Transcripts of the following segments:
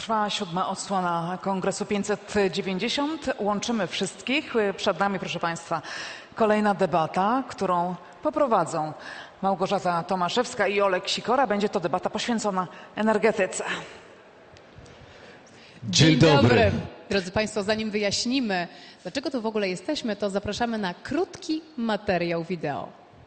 Trwa 7. odsłona Kongresu 590. Łączymy wszystkich. Przed nami, proszę Państwa, kolejna debata, którą poprowadzą Małgorzata Tomaszewska i Olek Sikora. Będzie to debata poświęcona energetyce. Dzień dobry. Drodzy Państwo, zanim wyjaśnimy, dlaczego tu w ogóle jesteśmy, to zapraszamy na krótki materiał wideo.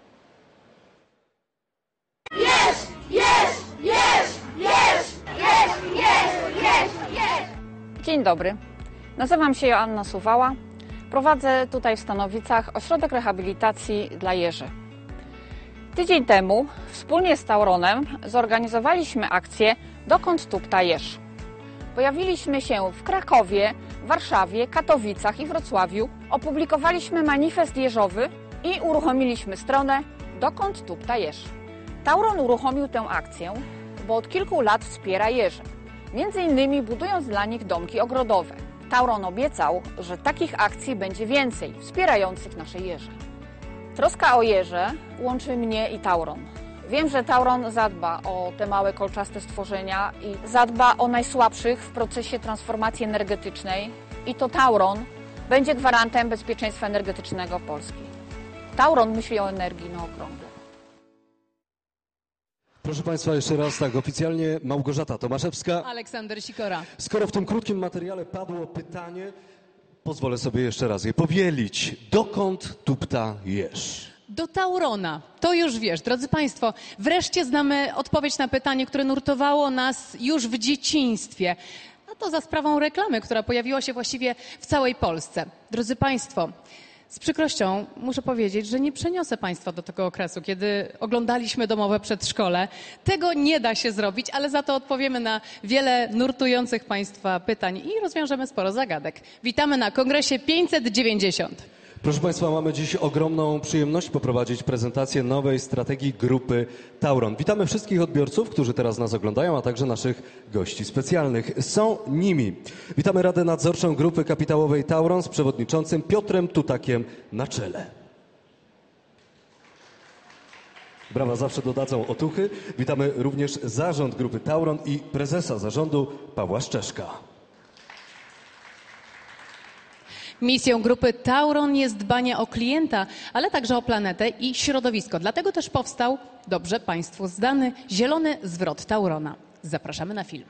Dzień dobry, nazywam się Joanna Suwała. Prowadzę tutaj w Stanowicach ośrodek rehabilitacji dla jeży. Tydzień temu wspólnie z Tauronem zorganizowaliśmy akcję Dokąd tupta jeż. Pojawiliśmy się w Krakowie, Warszawie, Katowicach i Wrocławiu. Opublikowaliśmy manifest jeżowy i uruchomiliśmy stronę Dokąd tupta jeż. Tauron uruchomił tę akcję, bo od kilku lat wspiera jeży. Między innymi budując dla nich domki ogrodowe. Tauron obiecał, że takich akcji będzie więcej, wspierających nasze jeże. Troska o jeże łączy mnie i Tauron. Wiem, że Tauron zadba o te małe kolczaste stworzenia i zadba o najsłabszych w procesie transformacji energetycznej. I to Tauron będzie gwarantem bezpieczeństwa energetycznego Polski. Tauron myśli o energii na okrągło. Proszę Państwa, jeszcze raz tak oficjalnie Małgorzata Tomaszewska. Aleksander Sikora. Skoro w tym krótkim materiale padło pytanie, pozwolę sobie jeszcze raz je powielić. Dokąd tupta jeż? Do Taurona. To już wiesz, drodzy Państwo, wreszcie znamy odpowiedź na pytanie, które nurtowało nas już w dzieciństwie. A to za sprawą reklamy, która pojawiła się właściwie w całej Polsce. Drodzy Państwo, z przykrością muszę powiedzieć, że nie przeniosę Państwa do tego okresu, kiedy oglądaliśmy domowe przedszkole. Tego nie da się zrobić, ale za to odpowiemy na wiele nurtujących Państwa pytań i rozwiążemy sporo zagadek. Witamy na Kongresie 590. Proszę Państwa, mamy dziś ogromną przyjemność poprowadzić prezentację nowej strategii grupy Tauron. Witamy wszystkich odbiorców, którzy teraz nas oglądają, a także naszych gości specjalnych. Są nimi. Witamy Radę Nadzorczą Grupy Kapitałowej Tauron z przewodniczącym Piotrem Tutakiem na czele. Brawa zawsze dodadzą otuchy. Witamy również zarząd Grupy Tauron i prezesa zarządu Pawła Szczeszka. Misją grupy Tauron jest dbanie o klienta, ale także o planetę i środowisko. Dlatego też powstał, dobrze Państwu znany, zielony zwrot Taurona. Zapraszamy na film.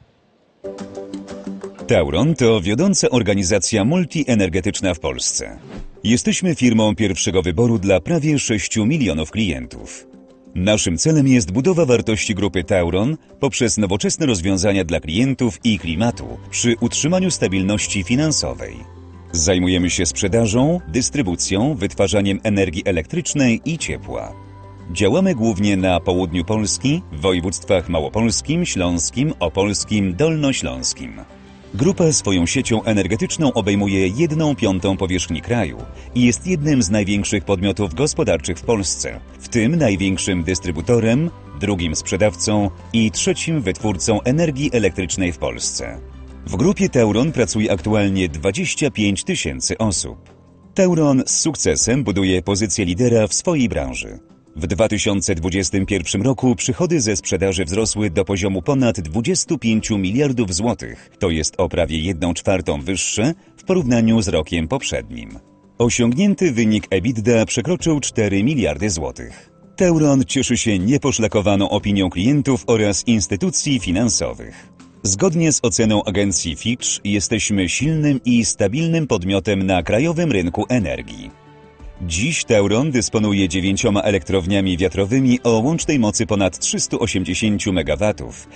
Tauron to wiodąca organizacja multienergetyczna w Polsce. Jesteśmy firmą pierwszego wyboru dla prawie 6 milionów klientów. Naszym celem jest budowa wartości grupy Tauron poprzez nowoczesne rozwiązania dla klientów i klimatu przy utrzymaniu stabilności finansowej. Zajmujemy się sprzedażą, dystrybucją, wytwarzaniem energii elektrycznej i ciepła. Działamy głównie na południu Polski, w województwach małopolskim, śląskim, opolskim, dolnośląskim. Grupa swoją siecią energetyczną obejmuje 1/5 powierzchni kraju i jest jednym z największych podmiotów gospodarczych w Polsce, w tym największym dystrybutorem, drugim sprzedawcą i trzecim wytwórcą energii elektrycznej w Polsce. W grupie Tauron pracuje aktualnie 25 000 osób. Tauron z sukcesem buduje pozycję lidera w swojej branży. W 2021 roku przychody ze sprzedaży wzrosły do poziomu ponad 25 miliardów złotych. To jest o prawie 1/4 wyższe w porównaniu z rokiem poprzednim. Osiągnięty wynik EBITDA przekroczył 4 miliardy złotych. Tauron cieszy się nieposzlakowaną opinią klientów oraz instytucji finansowych. Zgodnie z oceną agencji Fitch jesteśmy silnym i stabilnym podmiotem na krajowym rynku energii. Dziś Tauron dysponuje 9 elektrowniami wiatrowymi o łącznej mocy ponad 380 MW,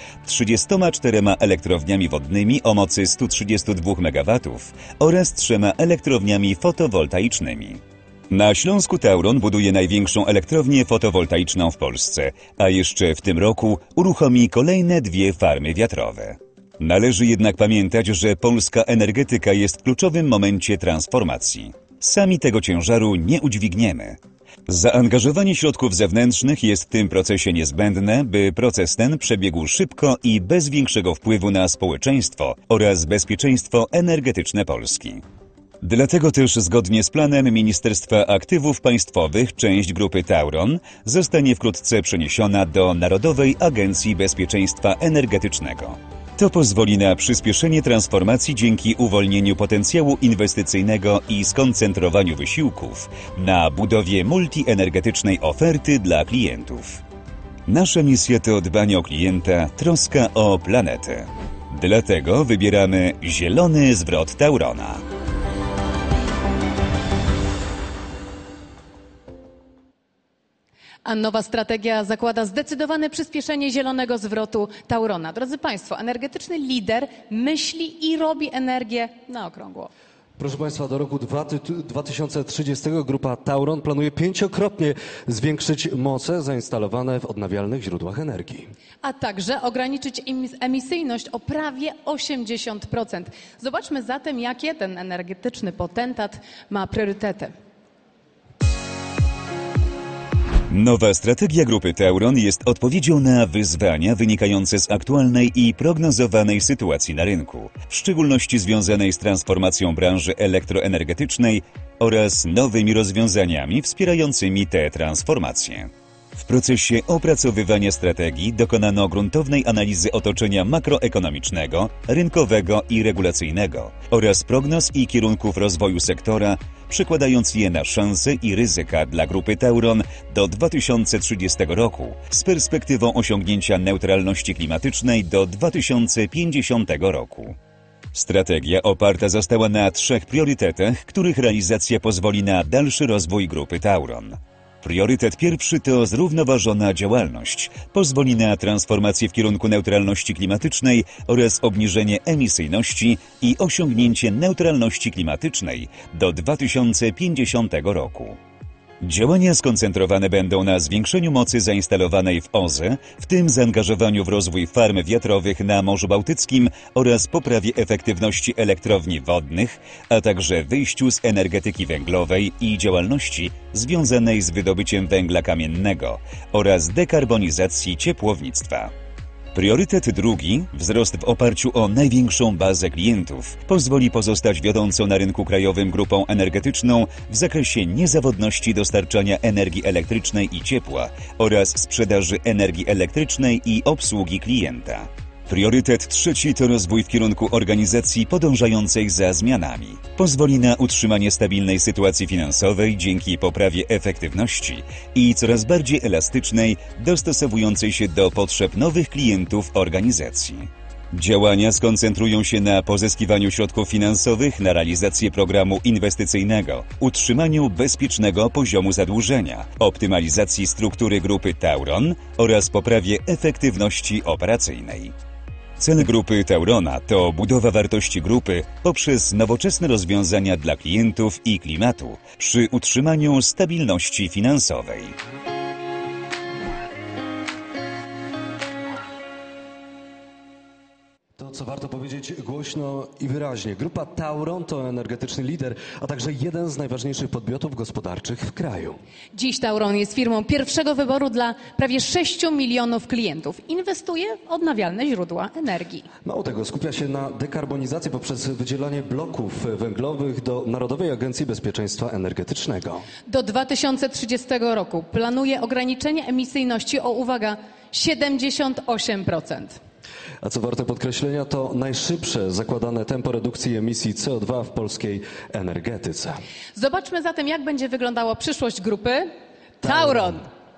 34 elektrowniami wodnymi o mocy 132 MW oraz 3 elektrowniami fotowoltaicznymi. Na Śląsku Tauron buduje największą elektrownię fotowoltaiczną w Polsce, a jeszcze w tym roku uruchomi kolejne 2 farmy wiatrowe. Należy jednak pamiętać, że polska energetyka jest w kluczowym momencie transformacji. Sami tego ciężaru nie udźwigniemy. Zaangażowanie środków zewnętrznych jest w tym procesie niezbędne, by proces ten przebiegł szybko i bez większego wpływu na społeczeństwo oraz bezpieczeństwo energetyczne Polski. Dlatego też zgodnie z planem Ministerstwa Aktywów Państwowych część grupy Tauron zostanie wkrótce przeniesiona do Narodowej Agencji Bezpieczeństwa Energetycznego. To pozwoli na przyspieszenie transformacji dzięki uwolnieniu potencjału inwestycyjnego i skoncentrowaniu wysiłków na budowie multienergetycznej oferty dla klientów. Nasza misja to dbanie o klienta, troska o planetę. Dlatego wybieramy zielony zwrot Taurona. A nowa strategia zakłada zdecydowane przyspieszenie zielonego zwrotu Taurona. Drodzy Państwo, energetyczny lider myśli i robi energię na okrągło. Proszę Państwa, do roku 2030 grupa Tauron planuje 5-krotnie zwiększyć moce zainstalowane w odnawialnych źródłach energii. A także ograniczyć emisyjność o prawie 80%. Zobaczmy zatem, jakie ten energetyczny potentat ma priorytety. Nowa strategia grupy Tauron jest odpowiedzią na wyzwania wynikające z aktualnej i prognozowanej sytuacji na rynku, w szczególności związanej z transformacją branży elektroenergetycznej oraz nowymi rozwiązaniami wspierającymi tę transformację. W procesie opracowywania strategii dokonano gruntownej analizy otoczenia makroekonomicznego, rynkowego i regulacyjnego oraz prognoz i kierunków rozwoju sektora, przekładając je na szanse i ryzyka dla grupy Tauron do 2030 roku z perspektywą osiągnięcia neutralności klimatycznej do 2050 roku. Strategia oparta została na 3 priorytetach, których realizacja pozwoli na dalszy rozwój grupy Tauron. Priorytet pierwszy to zrównoważona działalność. Pozwoli na transformację w kierunku neutralności klimatycznej oraz obniżenie emisyjności i osiągnięcie neutralności klimatycznej do 2050 roku. Działania skoncentrowane będą na zwiększeniu mocy zainstalowanej w OZE, w tym zaangażowaniu w rozwój farm wiatrowych na Morzu Bałtyckim oraz poprawie efektywności elektrowni wodnych, a także wyjściu z energetyki węglowej i działalności związanej z wydobyciem węgla kamiennego oraz dekarbonizacji ciepłownictwa. Priorytet drugi, wzrost w oparciu o największą bazę klientów, pozwoli pozostać wiodącą na rynku krajowym grupą energetyczną w zakresie niezawodności dostarczania energii elektrycznej i ciepła oraz sprzedaży energii elektrycznej i obsługi klienta. Priorytet trzeci to rozwój w kierunku organizacji podążającej za zmianami. Pozwoli na utrzymanie stabilnej sytuacji finansowej dzięki poprawie efektywności i coraz bardziej elastycznej, dostosowującej się do potrzeb nowych klientów organizacji. Działania skoncentrują się na pozyskiwaniu środków finansowych na realizację programu inwestycyjnego, utrzymaniu bezpiecznego poziomu zadłużenia, optymalizacji struktury grupy Tauron oraz poprawie efektywności operacyjnej. Cel grupy Taurona to budowa wartości grupy poprzez nowoczesne rozwiązania dla klientów i klimatu przy utrzymaniu stabilności finansowej. To, co warto powiedzieć głośno i wyraźnie. Grupa Tauron to energetyczny lider, a także jeden z najważniejszych podmiotów gospodarczych w kraju. Dziś Tauron jest firmą pierwszego wyboru dla prawie 6 milionów klientów. Inwestuje w odnawialne źródła energii. Mało tego, skupia się na dekarbonizacji poprzez wydzielanie bloków węglowych do Narodowej Agencji Bezpieczeństwa Energetycznego. Do 2030 roku planuje ograniczenie emisyjności o, uwaga, 78%. A co warte podkreślenia, to najszybsze zakładane tempo redukcji emisji CO2 w polskiej energetyce. Zobaczmy zatem, jak będzie wyglądała przyszłość grupy Tauron.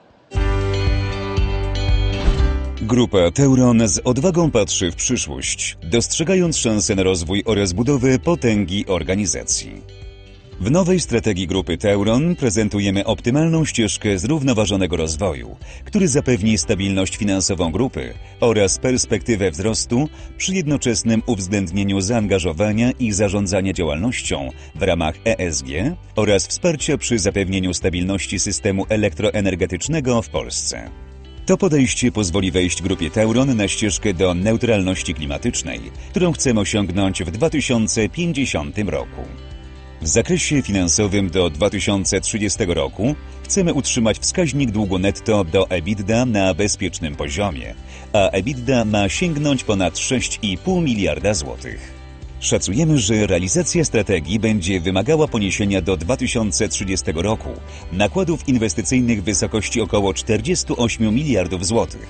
Grupa Tauron z odwagą patrzy w przyszłość, dostrzegając szanse na rozwój oraz budowę potęgi organizacji. W nowej strategii grupy Tauron prezentujemy optymalną ścieżkę zrównoważonego rozwoju, który zapewni stabilność finansową grupy oraz perspektywę wzrostu przy jednoczesnym uwzględnieniu zaangażowania i zarządzania działalnością w ramach ESG oraz wsparcia przy zapewnieniu stabilności systemu elektroenergetycznego w Polsce. To podejście pozwoli wejść grupie Tauron na ścieżkę do neutralności klimatycznej, którą chcemy osiągnąć w 2050 roku. W zakresie finansowym do 2030 roku chcemy utrzymać wskaźnik długu netto do EBITDA na bezpiecznym poziomie, a EBITDA ma sięgnąć ponad 6,5 miliarda złotych. Szacujemy, że realizacja strategii będzie wymagała poniesienia do 2030 roku nakładów inwestycyjnych w wysokości około 48 miliardów złotych.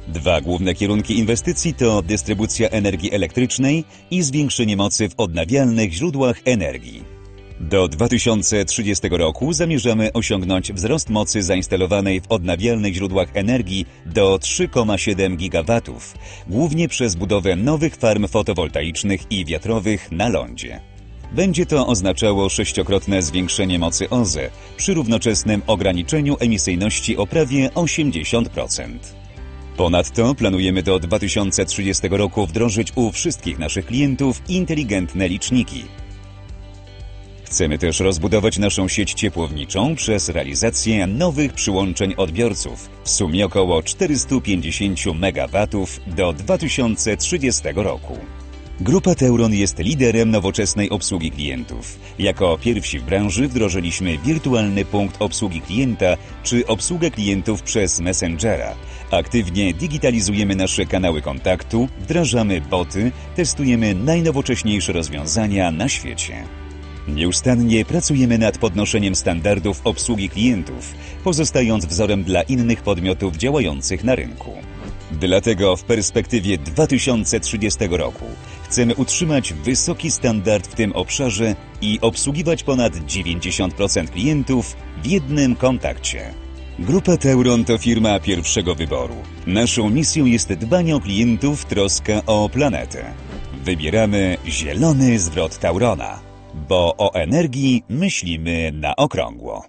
Dwa główne kierunki inwestycji to dystrybucja energii elektrycznej i zwiększenie mocy w odnawialnych źródłach energii. Do 2030 roku zamierzamy osiągnąć wzrost mocy zainstalowanej w odnawialnych źródłach energii do 3,7 GW, głównie przez budowę nowych farm fotowoltaicznych i wiatrowych na lądzie. Będzie to oznaczało 6-krotne zwiększenie mocy OZE przy równoczesnym ograniczeniu emisyjności o prawie 80%. Ponadto planujemy do 2030 roku wdrożyć u wszystkich naszych klientów inteligentne liczniki. Chcemy też rozbudować naszą sieć ciepłowniczą przez realizację nowych przyłączeń odbiorców, w sumie około 450 MW do 2030 roku. Grupa Tauron jest liderem nowoczesnej obsługi klientów. Jako pierwsi w branży wdrożyliśmy wirtualny punkt obsługi klienta czy obsługę klientów przez Messengera. Aktywnie digitalizujemy nasze kanały kontaktu, wdrażamy boty, testujemy najnowocześniejsze rozwiązania na świecie. Nieustannie pracujemy nad podnoszeniem standardów obsługi klientów, pozostając wzorem dla innych podmiotów działających na rynku. Dlatego w perspektywie 2030 roku chcemy utrzymać wysoki standard w tym obszarze i obsługiwać ponad 90% klientów w jednym kontakcie. Grupa Tauron to firma pierwszego wyboru. Naszą misją jest dbanie o klientów, troska o planetę. Wybieramy zielony zwrot Taurona, bo o energii myślimy na okrągło.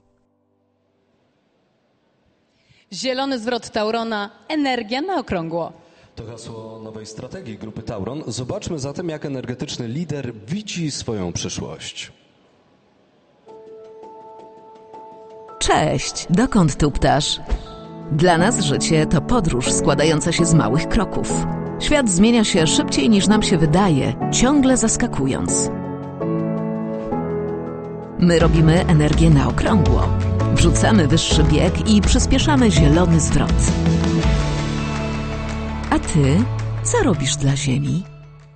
Zielony zwrot Taurona, energia na okrągło. To hasło nowej strategii Grupy Tauron. Zobaczmy zatem, jak energetyczny lider widzi swoją przyszłość. Cześć, dokąd tu ptasz? Dla nas życie to podróż składająca się z małych kroków. Świat zmienia się szybciej niż nam się wydaje, ciągle zaskakując. My robimy energię na okrągło. Wrzucamy wyższy bieg i przyspieszamy zielony zwrot. A ty, co robisz dla Ziemi?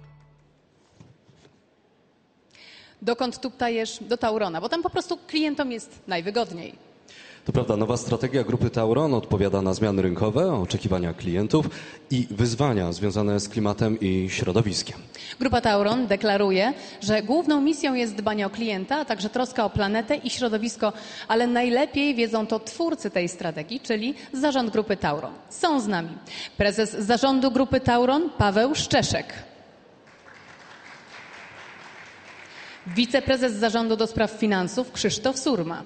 Dokąd tu ptajesz? Do Taurona, bo tam po prostu klientom jest najwygodniej. To prawda, nowa strategia Grupy Tauron odpowiada na zmiany rynkowe, oczekiwania klientów i wyzwania związane z klimatem i środowiskiem. Grupa Tauron deklaruje, że główną misją jest dbanie o klienta, a także troska o planetę i środowisko, ale najlepiej wiedzą to twórcy tej strategii, czyli zarząd Grupy Tauron. Są z nami prezes zarządu Grupy Tauron Paweł Szczeszek, wiceprezes zarządu do spraw finansów Krzysztof Surma,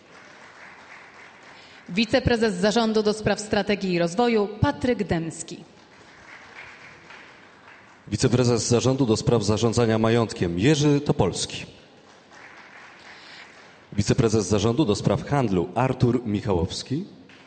wiceprezes zarządu do spraw strategii i rozwoju Patryk Dębski, Wiceprezes zarządu do spraw zarządzania majątkiem Jerzy Topolski. Wiceprezes zarządu do spraw handlu Artur Michałowski.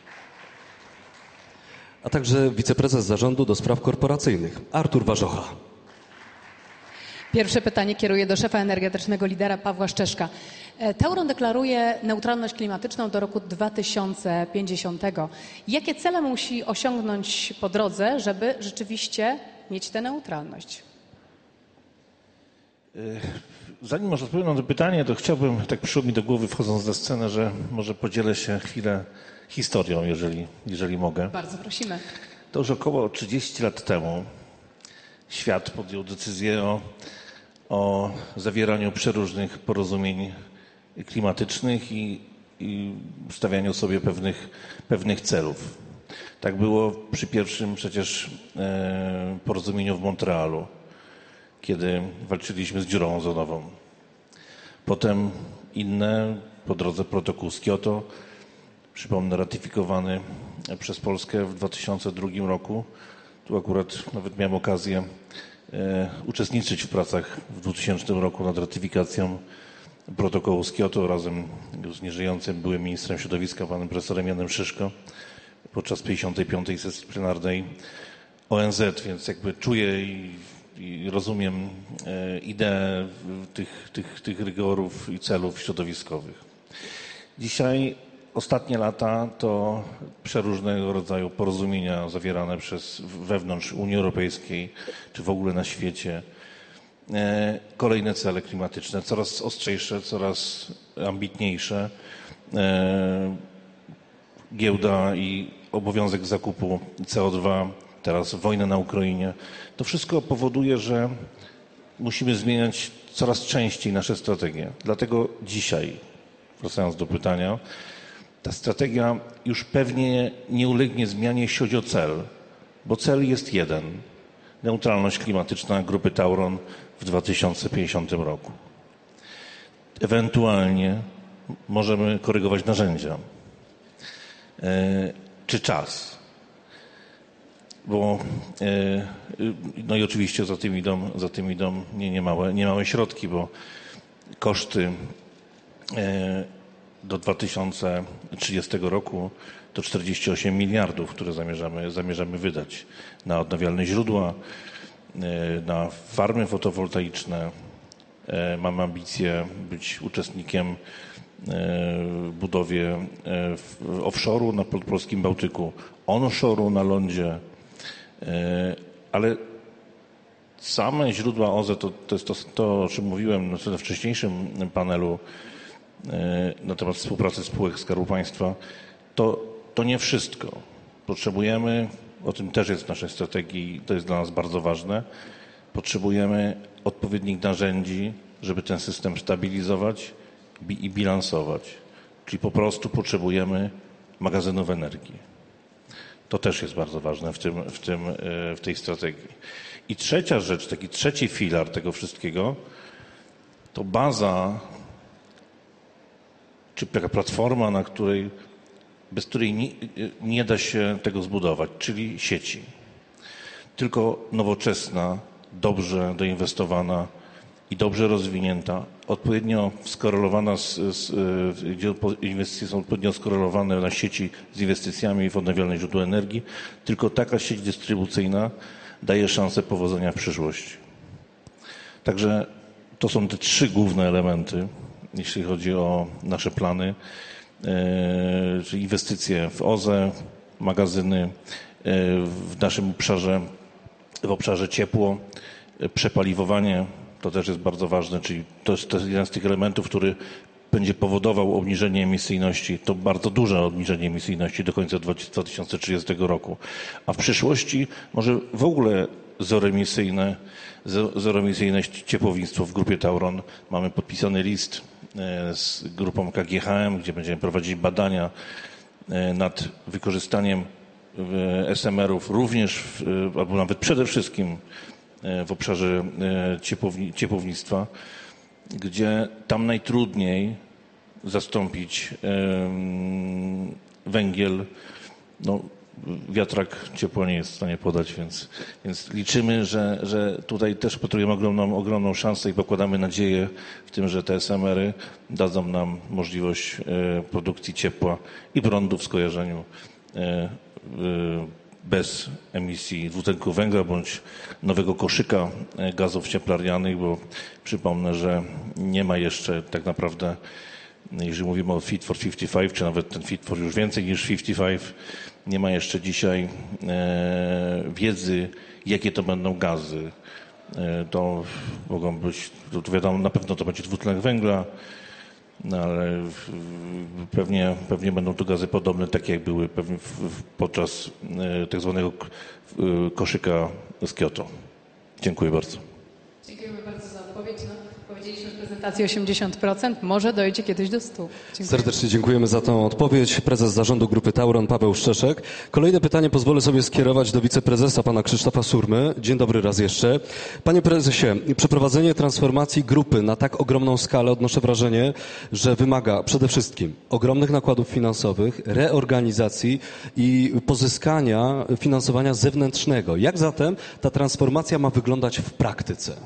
A także wiceprezes zarządu do spraw korporacyjnych Artur Warzocha. Pierwsze pytanie kieruję do szefa energetycznego lidera Pawła Szczeszka. Tauron deklaruje neutralność klimatyczną do roku 2050. Jakie cele musi osiągnąć po drodze, żeby rzeczywiście mieć tę neutralność? Zanim może odpowiem na to pytanie, to chciałbym, tak przyszło mi do głowy wchodząc na scenę, że może podzielę się chwilę historią, jeżeli mogę. Bardzo prosimy. To już około 30 lat temu świat podjął decyzję o zawieraniu przeróżnych porozumień klimatycznych i stawianiu sobie pewnych celów. Tak było przy pierwszym przecież porozumieniu w Montrealu, kiedy walczyliśmy z dziurą ozonową. Potem inne, po drodze protokół z Kioto, przypomnę, ratyfikowany przez Polskę w 2002 roku. Tu akurat nawet miałem okazję uczestniczyć w pracach w 2000 roku nad ratyfikacją protokołu z Kioto razem z nieżyjącym byłym ministrem środowiska, panem profesorem Janem Szyszko, podczas 55. sesji plenarnej ONZ, więc jakby czuję i rozumiem ideę tych rygorów i celów środowiskowych. Dzisiaj ostatnie lata to przeróżnego rodzaju porozumienia zawierane wewnątrz Unii Europejskiej, czy w ogóle na świecie. Kolejne cele klimatyczne, coraz ostrzejsze, coraz ambitniejsze. Giełda i obowiązek zakupu CO2 teraz wojna na Ukrainie. To wszystko powoduje, że musimy zmieniać coraz częściej nasze strategie. Dlatego dzisiaj, wracając do pytania, ta strategia już pewnie nie ulegnie zmianie, jeśli chodzi o cel, bo cel jest jeden. Neutralność klimatyczna grupy Tauron w 2050 roku. Ewentualnie możemy korygować narzędzia. Czy czas? Bo, no i oczywiście za tym idą niemałe środki, bo koszty do 2030 roku to 48 miliardów, które zamierzamy wydać na odnawialne źródła, na farmy fotowoltaiczne. Mamy ambicje być uczestnikiem w budowie offshore'u na polskim Bałtyku, onshore'u na lądzie, ale same źródła OZE, to jest to, o czym mówiłem we wcześniejszym panelu na temat współpracy spółek Skarbu Państwa, to nie wszystko. Potrzebujemy, o tym też jest w naszej strategii, to jest dla nas bardzo ważne, potrzebujemy odpowiednich narzędzi, żeby ten system stabilizować i bilansować. Czyli po prostu potrzebujemy magazynów energii. To też jest bardzo ważne w tej strategii. I trzecia rzecz, taki trzeci filar tego wszystkiego, to baza, czy taka platforma, bez której nie da się tego zbudować, czyli sieci. Tylko nowoczesna, dobrze doinwestowana i dobrze rozwinięta, odpowiednio skorelowana, gdzie inwestycje są odpowiednio skorelowane na sieci z inwestycjami w odnawialne źródła energii, tylko taka sieć dystrybucyjna daje szansę powodzenia w przyszłości. Także to są te trzy główne elementy, jeśli chodzi o nasze plany, czyli inwestycje w OZE, magazyny w naszym obszarze, w obszarze ciepło, przepaliwowanie, to też jest bardzo ważne, czyli to jest jeden z tych elementów, który będzie powodował obniżenie emisyjności, to bardzo duże obniżenie emisyjności do końca 2030 roku. A w przyszłości może w ogóle zeroemisyjne ciepłownictwo w grupie Tauron. Mamy podpisany list z grupą KGHM, gdzie będziemy prowadzić badania nad wykorzystaniem SMR-ów również, albo nawet przede wszystkim w obszarze ciepłownictwa, gdzie tam najtrudniej zastąpić węgiel. No, wiatrak ciepła nie jest w stanie podać, więc liczymy, że tutaj też potrzebujemy ogromną szansę i pokładamy nadzieję w tym, że te SMR-y dadzą nam możliwość produkcji ciepła i prądu w skojarzeniu bez emisji dwutlenku węgla bądź nowego koszyka gazów cieplarnianych, bo przypomnę, że nie ma jeszcze tak naprawdę, jeżeli mówimy o Fit for 55, czy nawet ten Fit for już więcej niż 55, nie ma jeszcze dzisiaj wiedzy, jakie to będą gazy. To mogą być, to wiadomo, na pewno to będzie dwutlenek węgla, no ale pewnie będą to gazy podobne, takie jak były podczas tak zwanego koszyka z Kioto. Dziękuję bardzo. Dziękujemy bardzo za odpowiedź. Powiedzieliśmy w prezentacji 80%, może dojdzie kiedyś do 100%. Dziękuję. Serdecznie dziękujemy za tę odpowiedź. Prezes zarządu grupy Tauron Paweł Szczeszek. Kolejne pytanie pozwolę sobie skierować do wiceprezesa pana Krzysztofa Surmy. Dzień dobry raz jeszcze. Panie prezesie, przeprowadzenie transformacji grupy na tak ogromną skalę, odnoszę wrażenie, że wymaga przede wszystkim ogromnych nakładów finansowych, reorganizacji i pozyskania finansowania zewnętrznego. Jak zatem ta transformacja ma wyglądać w praktyce?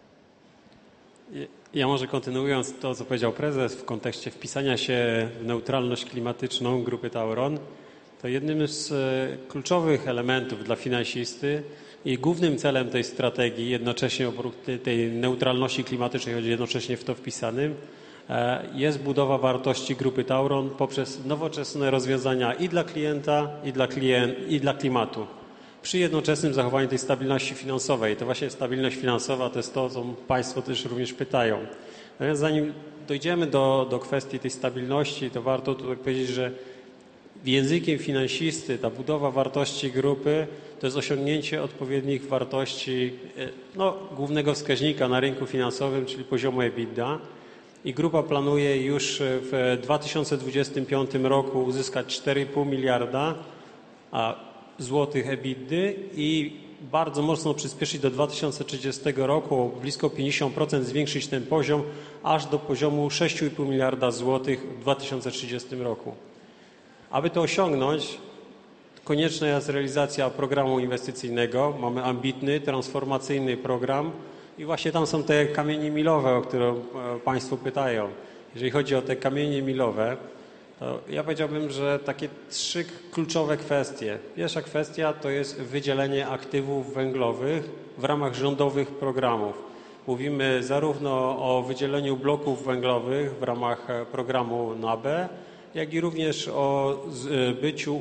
Ja może kontynuując to, co powiedział prezes w kontekście wpisania się w neutralność klimatyczną grupy Tauron, to jednym z kluczowych elementów dla finansisty i głównym celem tej strategii, jednocześnie oprócz tej neutralności klimatycznej, choć jednocześnie w to wpisanym, jest budowa wartości grupy Tauron poprzez nowoczesne rozwiązania i dla klienta, i dla klimatu. Przy jednoczesnym zachowaniu tej stabilności finansowej. To właśnie stabilność finansowa to jest to, co Państwo też również pytają. Natomiast zanim dojdziemy do kwestii tej stabilności, to warto tutaj powiedzieć, że językiem finansisty ta budowa wartości grupy to jest osiągnięcie odpowiednich wartości głównego wskaźnika na rynku finansowym, czyli poziomu EBITDA. I grupa planuje już w 2025 roku uzyskać 4,5 miliarda złotych EBITDA i bardzo mocno przyspieszyć do 2030 roku, o blisko 50% zwiększyć ten poziom, aż do poziomu 6,5 miliarda złotych w 2030 roku. Aby to osiągnąć, konieczna jest realizacja programu inwestycyjnego. Mamy ambitny, transformacyjny program i właśnie tam są te kamienie milowe, o które Państwo pytają. Jeżeli chodzi o te kamienie milowe, to ja powiedziałbym, że takie 3 kluczowe kwestie. Pierwsza kwestia to jest wydzielenie aktywów węglowych w ramach rządowych programów. Mówimy zarówno o wydzieleniu bloków węglowych w ramach programu NABE, jak i również o zbyciu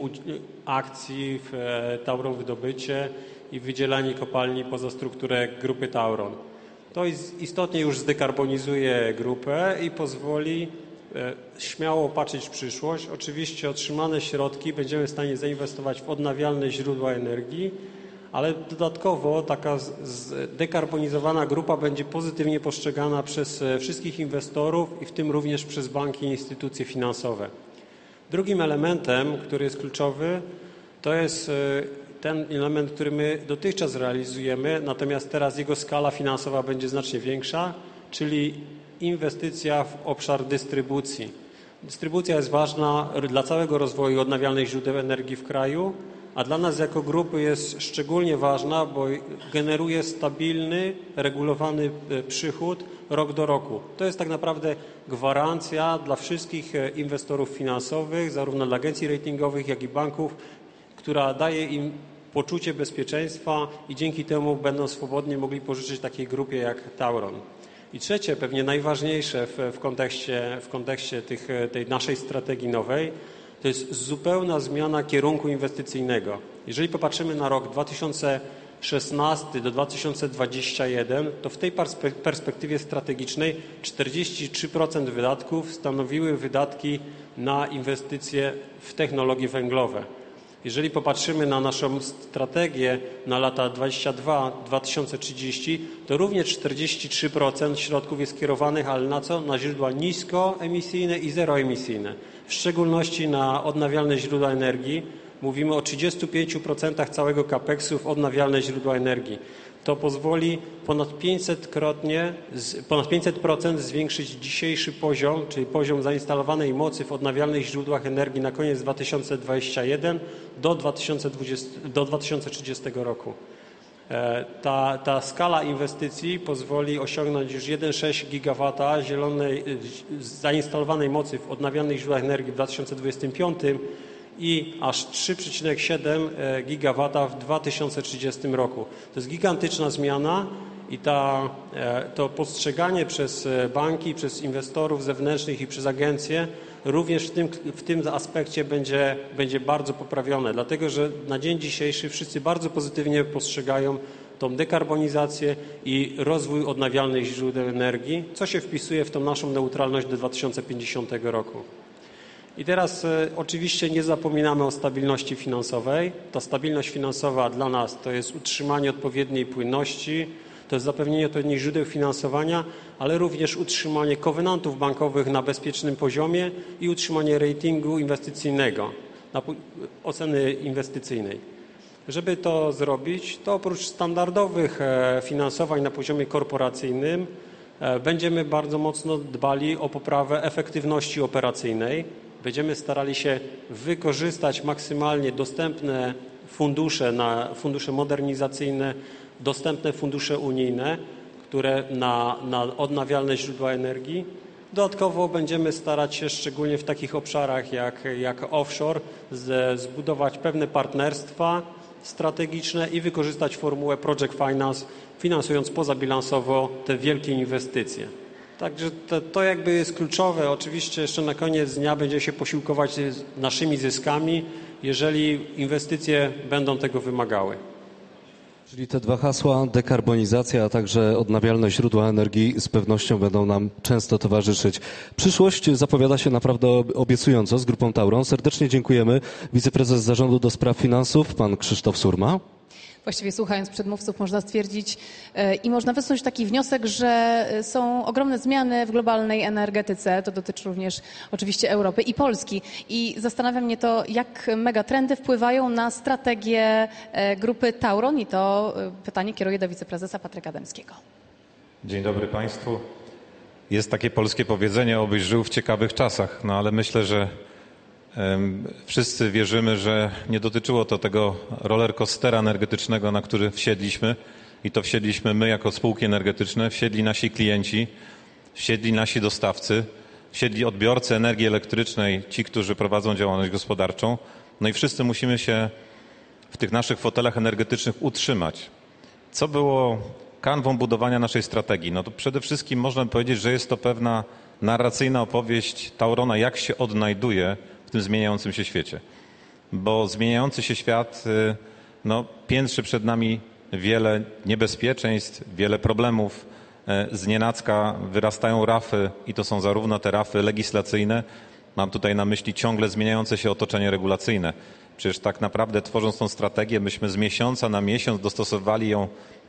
akcji w Tauron Wydobycie i wydzielanie kopalni poza strukturę grupy Tauron. To istotnie już zdekarbonizuje grupę i pozwoli śmiało patrzeć w przyszłość. Oczywiście otrzymane środki będziemy w stanie zainwestować w odnawialne źródła energii, ale dodatkowo taka zdekarbonizowana grupa będzie pozytywnie postrzegana przez wszystkich inwestorów i w tym również przez banki i instytucje finansowe. Drugim elementem, który jest kluczowy, to jest ten element, który my dotychczas realizujemy, natomiast teraz jego skala finansowa będzie znacznie większa, czyli inwestycja w obszar dystrybucji. Dystrybucja jest ważna dla całego rozwoju odnawialnych źródeł energii w kraju, a dla nas jako grupy jest szczególnie ważna, bo generuje stabilny, regulowany przychód rok do roku. To jest tak naprawdę gwarancja dla wszystkich inwestorów finansowych, zarówno dla agencji ratingowych, jak i banków, która daje im poczucie bezpieczeństwa i dzięki temu będą swobodnie mogli pożyczyć takiej grupie jak Tauron. I trzecie, pewnie najważniejsze w kontekście tej naszej strategii nowej, to jest zupełna zmiana kierunku inwestycyjnego. Jeżeli popatrzymy na rok 2016 do 2021, to w tej perspektywie strategicznej 43% wydatków stanowiły wydatki na inwestycje w technologie węglowe. Jeżeli popatrzymy na naszą strategię na lata 2022-2030, to również 43% środków jest kierowanych, ale na co? Na źródła niskoemisyjne i zeroemisyjne. W szczególności na odnawialne źródła energii. Mówimy o 35% całego CAPEX-u w odnawialne źródła energii. To pozwoli ponad 500% zwiększyć dzisiejszy poziom, czyli poziom zainstalowanej mocy w odnawialnych źródłach energii na koniec 2021 do 2030 roku. Ta skala inwestycji pozwoli osiągnąć już 1,6 gigawata zielonej zainstalowanej mocy w odnawialnych źródłach energii w 2025 i aż 3,7 gigawata w 2030 roku. To jest gigantyczna zmiana i to postrzeganie przez banki, przez inwestorów zewnętrznych i przez agencje również w tym aspekcie będzie bardzo poprawione, dlatego że na dzień dzisiejszy wszyscy bardzo pozytywnie postrzegają tą dekarbonizację i rozwój odnawialnych źródeł energii, co się wpisuje w tą naszą neutralność do 2050 roku. I teraz oczywiście nie zapominamy o stabilności finansowej. Ta stabilność finansowa dla nas to jest utrzymanie odpowiedniej płynności, to jest zapewnienie odpowiednich źródeł finansowania, ale również utrzymanie kowenantów bankowych na bezpiecznym poziomie i utrzymanie ratingu inwestycyjnego, oceny inwestycyjnej. Żeby to zrobić, to oprócz standardowych finansowań na poziomie korporacyjnym będziemy bardzo mocno dbali o poprawę efektywności operacyjnej. Będziemy starali się wykorzystać maksymalnie dostępne fundusze modernizacyjne, dostępne fundusze unijne, które na odnawialne źródła energii. Dodatkowo będziemy starać się szczególnie w takich obszarach jak offshore zbudować pewne partnerstwa strategiczne i wykorzystać formułę Project Finance, finansując pozabilansowo te wielkie inwestycje. Także to jakby jest kluczowe. Oczywiście jeszcze na koniec dnia będziemy się posiłkować naszymi zyskami, jeżeli inwestycje będą tego wymagały. Czyli te dwa hasła, dekarbonizacja, a także odnawialne źródła energii z pewnością będą nam często towarzyszyć. Przyszłość zapowiada się naprawdę obiecująco z grupą Tauron. Serdecznie dziękujemy. Wiceprezes Zarządu do Spraw Finansów, pan Krzysztof Surma. Właściwie słuchając przedmówców można stwierdzić i można wysunąć taki wniosek, że są ogromne zmiany w globalnej energetyce. To dotyczy również oczywiście Europy i Polski. I zastanawia mnie to, jak megatrendy wpływają na strategię grupy Tauron. I to pytanie kieruję do wiceprezesa Patryka Dębskiego. Dzień dobry Państwu. Jest takie polskie powiedzenie, obyś żył w ciekawych czasach, no ale myślę, że wszyscy wierzymy, że nie dotyczyło to tego rollercoastera energetycznego, na który wsiedliśmy i to wsiedliśmy my jako spółki energetyczne, wsiedli nasi klienci, wsiedli nasi dostawcy, wsiedli odbiorcy energii elektrycznej, ci, którzy prowadzą działalność gospodarczą. No i wszyscy musimy się w tych naszych fotelach energetycznych utrzymać. Co było kanwą budowania naszej strategii? No to przede wszystkim można powiedzieć, że jest to pewna narracyjna opowieść Taurona, jak się odnajduje w tym zmieniającym się świecie. Bo zmieniający się świat piętrzy przed nami wiele niebezpieczeństw, wiele problemów. Znienacka wyrastają rafy i to są zarówno te rafy legislacyjne, mam tutaj na myśli ciągle zmieniające się otoczenie regulacyjne. Przecież tak naprawdę tworząc tą strategię, myśmy z miesiąca na miesiąc dostosowali ją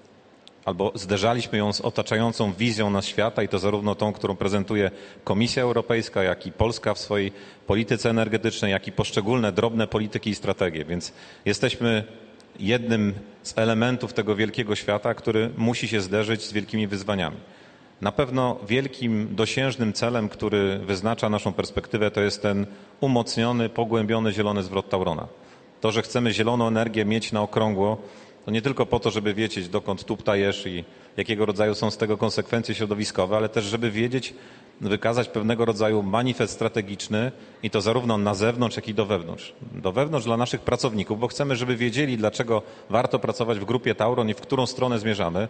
albo zderzaliśmy ją z otaczającą wizją na świata i to zarówno tą, którą prezentuje Komisja Europejska, jak i Polska w swojej polityce energetycznej, jak i poszczególne drobne polityki i strategie. Więc jesteśmy jednym z elementów tego wielkiego świata, który musi się zderzyć z wielkimi wyzwaniami. Na pewno wielkim, dosiężnym celem, który wyznacza naszą perspektywę, to jest ten umocniony, pogłębiony zielony zwrot Taurona. To, że chcemy zieloną energię mieć na okrągło, to nie tylko po to, żeby wiedzieć, dokąd tuptajesz i jakiego rodzaju są z tego konsekwencje środowiskowe, ale też, żeby wiedzieć, wykazać pewnego rodzaju manifest strategiczny i to zarówno na zewnątrz, jak i do wewnątrz. Do wewnątrz dla naszych pracowników, bo chcemy, żeby wiedzieli, dlaczego warto pracować w grupie Tauron i w którą stronę zmierzamy.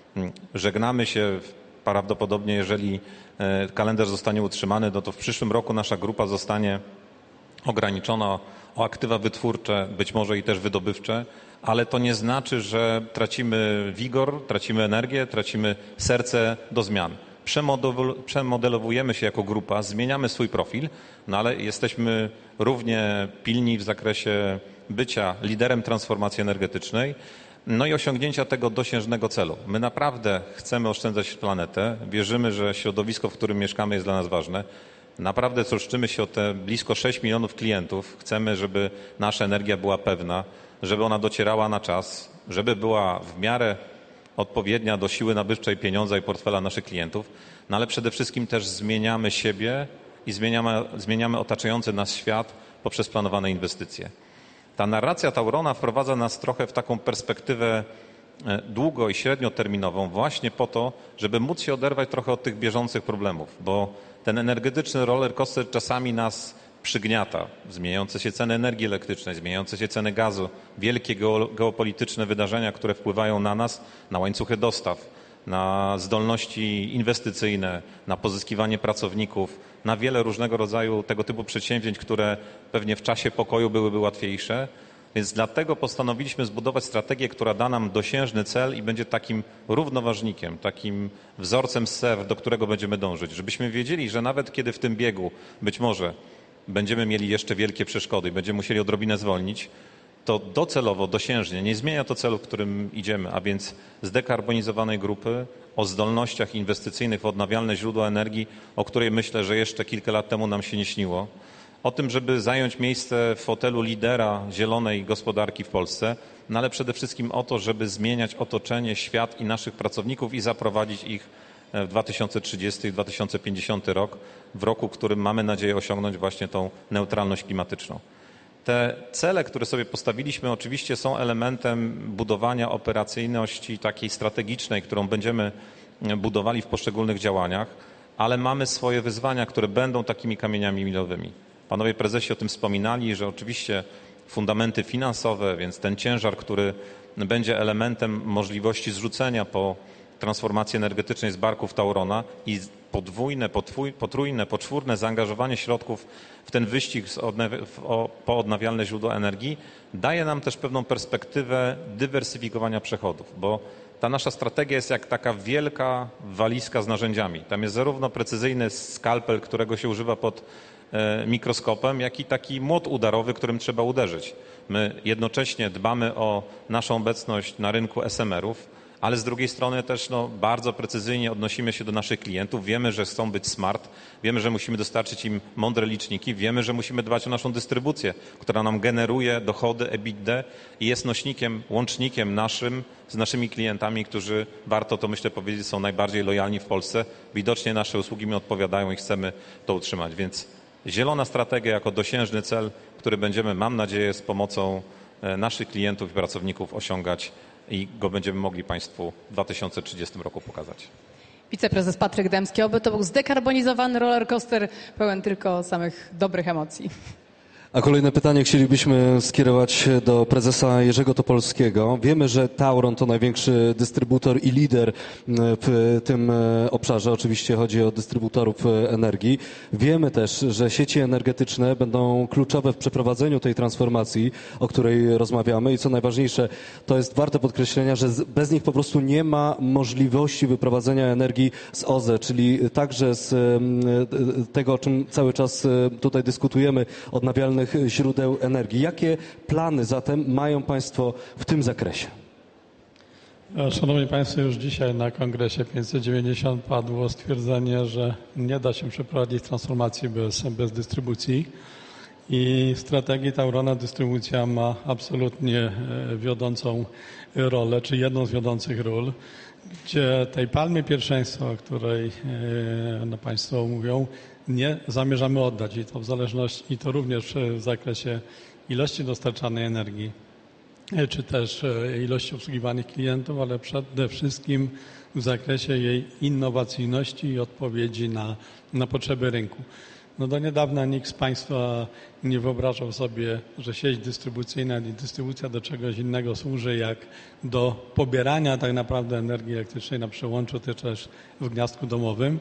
Żegnamy się prawdopodobnie, jeżeli kalendarz zostanie utrzymany, no to w przyszłym roku nasza grupa zostanie ograniczona o aktywa wytwórcze, być może i też wydobywcze, ale to nie znaczy, że tracimy wigor, tracimy energię, tracimy serce do zmian. Przemodelowujemy się jako grupa, zmieniamy swój profil, no ale jesteśmy równie pilni w zakresie bycia liderem transformacji energetycznej, no i osiągnięcia tego dosiężnego celu. My naprawdę chcemy oszczędzać planetę, wierzymy, że środowisko, w którym mieszkamy, jest dla nas ważne. Naprawdę troszczymy się o te blisko 6 milionów klientów. Chcemy, żeby nasza energia była pewna, żeby ona docierała na czas, żeby była w miarę odpowiednia do siły nabywczej pieniądza i portfela naszych klientów, no ale przede wszystkim też zmieniamy siebie i zmieniamy otaczający nas świat poprzez planowane inwestycje. Ta narracja Taurona wprowadza nas trochę w taką perspektywę długo- i średnioterminową właśnie po to, żeby móc się oderwać trochę od tych bieżących problemów, bo ten energetyczny rollercoaster czasami nas przygniata. Zmieniające się ceny energii elektrycznej, zmieniające się ceny gazu, wielkie geopolityczne wydarzenia, które wpływają na nas, na łańcuchy dostaw, na zdolności inwestycyjne, na pozyskiwanie pracowników, na wiele różnego rodzaju tego typu przedsięwzięć, które pewnie w czasie pokoju byłyby łatwiejsze. Więc dlatego postanowiliśmy zbudować strategię, która da nam dosiężny cel i będzie takim równoważnikiem, takim wzorcem SER, do którego będziemy dążyć. Żebyśmy wiedzieli, że nawet kiedy w tym biegu być może będziemy mieli jeszcze wielkie przeszkody i będziemy musieli odrobinę zwolnić, to docelowo, dosiężnie nie zmienia to celu, w którym idziemy, a więc zdekarbonizowanej grupy, o zdolnościach inwestycyjnych w odnawialne źródła energii, o której myślę, że jeszcze kilka lat temu nam się nie śniło. O tym, żeby zająć miejsce w fotelu lidera zielonej gospodarki w Polsce, no ale przede wszystkim o to, żeby zmieniać otoczenie, świat i naszych pracowników i zaprowadzić ich w 2030 i 2050 rok, w roku, w którym mamy nadzieję osiągnąć właśnie tą neutralność klimatyczną. Te cele, które sobie postawiliśmy, oczywiście są elementem budowania operacyjności takiej strategicznej, którą będziemy budowali w poszczególnych działaniach, ale mamy swoje wyzwania, które będą takimi kamieniami milowymi. Panowie prezesi o tym wspominali, że oczywiście fundamenty finansowe, więc ten ciężar, który będzie elementem możliwości zrzucenia po transformacji energetycznej z barków Taurona i podwójne, potrójne, poczwórne zaangażowanie środków w ten wyścig po odnawialne źródła energii daje nam też pewną perspektywę dywersyfikowania przechodów, bo ta nasza strategia jest jak taka wielka walizka z narzędziami. Tam jest zarówno precyzyjny skalpel, którego się używa pod mikroskopem, jak i taki młot udarowy, którym trzeba uderzyć. My jednocześnie dbamy o naszą obecność na rynku SMR-ów, ale z drugiej strony też bardzo precyzyjnie odnosimy się do naszych klientów. Wiemy, że chcą być smart, wiemy, że musimy dostarczyć im mądre liczniki, wiemy, że musimy dbać o naszą dystrybucję, która nam generuje dochody EBITDA i jest nośnikiem, łącznikiem naszym z naszymi klientami, którzy, warto to myślę powiedzieć, są najbardziej lojalni w Polsce. Widocznie nasze usługi mi odpowiadają i chcemy to utrzymać, więc zielona strategia jako dosiężny cel, który będziemy, mam nadzieję, z pomocą naszych klientów i pracowników osiągać i go będziemy mogli Państwu w 2030 roku pokazać. Wiceprezes Patryk Dębski, oby to był zdekarbonizowany rollercoaster pełen tylko samych dobrych emocji. A kolejne pytanie chcielibyśmy skierować do prezesa Jerzego Topolskiego. Wiemy, że Tauron to największy dystrybutor i lider w tym obszarze. Oczywiście chodzi o dystrybutorów energii. Wiemy też, że sieci energetyczne będą kluczowe w przeprowadzeniu tej transformacji, o której rozmawiamy. I co najważniejsze, to jest warte podkreślenia, że bez nich po prostu nie ma możliwości wyprowadzenia energii z OZE, czyli także z tego, o czym cały czas tutaj dyskutujemy, odnawialnych źródeł energii. Jakie plany zatem mają Państwo w tym zakresie? Szanowni Państwo, już dzisiaj na Kongresie 590 padło stwierdzenie, że nie da się przeprowadzić transformacji bez dystrybucji i w strategii Taurona dystrybucja ma absolutnie wiodącą rolę, czy jedną z wiodących ról, gdzie tej palmie pierwszeństwa, o której Państwo mówią, nie zamierzamy oddać i to w zależności, i to również w zakresie ilości dostarczanej energii, czy też ilości obsługiwanych klientów, ale przede wszystkim w zakresie jej innowacyjności i odpowiedzi na potrzeby rynku. Do niedawna nikt z Państwa nie wyobrażał sobie, że sieć dystrybucyjna i dystrybucja do czegoś innego służy jak do pobierania tak naprawdę energii elektrycznej na przełączu, czy też w gniazdku domowym.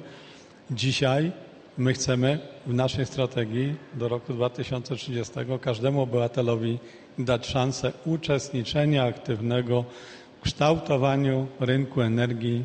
Dzisiaj my chcemy w naszej strategii do roku 2030 każdemu obywatelowi dać szansę uczestniczenia aktywnego w kształtowaniu rynku energii,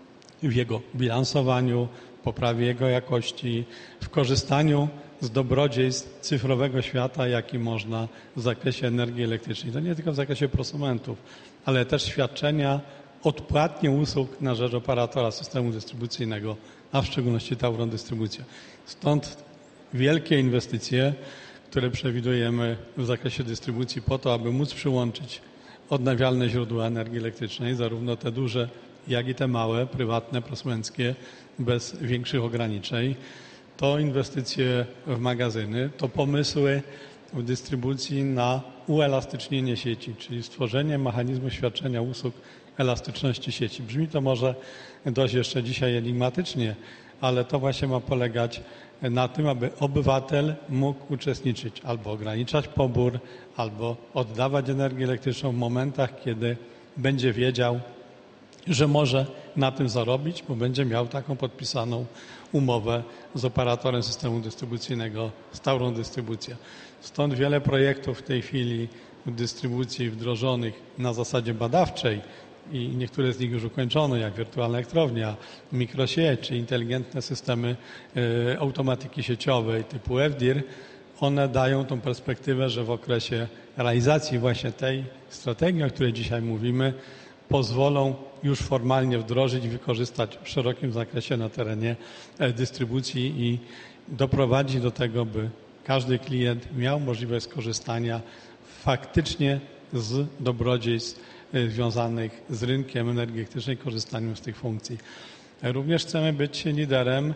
w jego bilansowaniu, poprawie jego jakości, w korzystaniu z dobrodziejstw cyfrowego świata, jaki można w zakresie energii elektrycznej. To nie tylko w zakresie prosumentów, ale też świadczenia odpłatnie usług na rzecz operatora systemu dystrybucyjnego, a w szczególności Tauron Dystrybucja. Stąd wielkie inwestycje, które przewidujemy w zakresie dystrybucji po to, aby móc przyłączyć odnawialne źródła energii elektrycznej, zarówno te duże, jak i te małe, prywatne, prosumenckie, bez większych ograniczeń. To inwestycje w magazyny, to pomysły w dystrybucji na uelastycznienie sieci, czyli stworzenie mechanizmu świadczenia usług elastyczności sieci. Brzmi to może dość jeszcze dzisiaj enigmatycznie, ale to właśnie ma polegać na tym, aby obywatel mógł uczestniczyć albo ograniczać pobór, albo oddawać energię elektryczną w momentach, kiedy będzie wiedział, że może na tym zarobić, bo będzie miał taką podpisaną umowę z operatorem systemu dystrybucyjnego, z Tauron Dystrybucja. Stąd wiele projektów w tej chwili w dystrybucji wdrożonych na zasadzie badawczej i niektóre z nich już ukończono, jak wirtualna elektrownia, mikrosieć czy inteligentne systemy automatyki sieciowej typu FDIR, one dają tą perspektywę, że w okresie realizacji właśnie tej strategii, o której dzisiaj mówimy, pozwolą już formalnie wdrożyć i wykorzystać w szerokim zakresie na terenie dystrybucji i doprowadzić do tego, by każdy klient miał możliwość skorzystania faktycznie z dobrodziejstw związanych z rynkiem energii elektrycznej, korzystaniem z tych funkcji. Również chcemy być liderem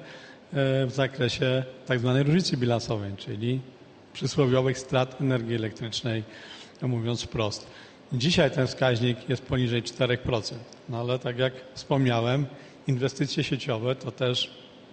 w zakresie tak zwanej różnicy bilansowej, czyli przysłowiowych strat energii elektrycznej, mówiąc wprost. Dzisiaj ten wskaźnik jest poniżej 4%, ale tak jak wspomniałem, inwestycje sieciowe to też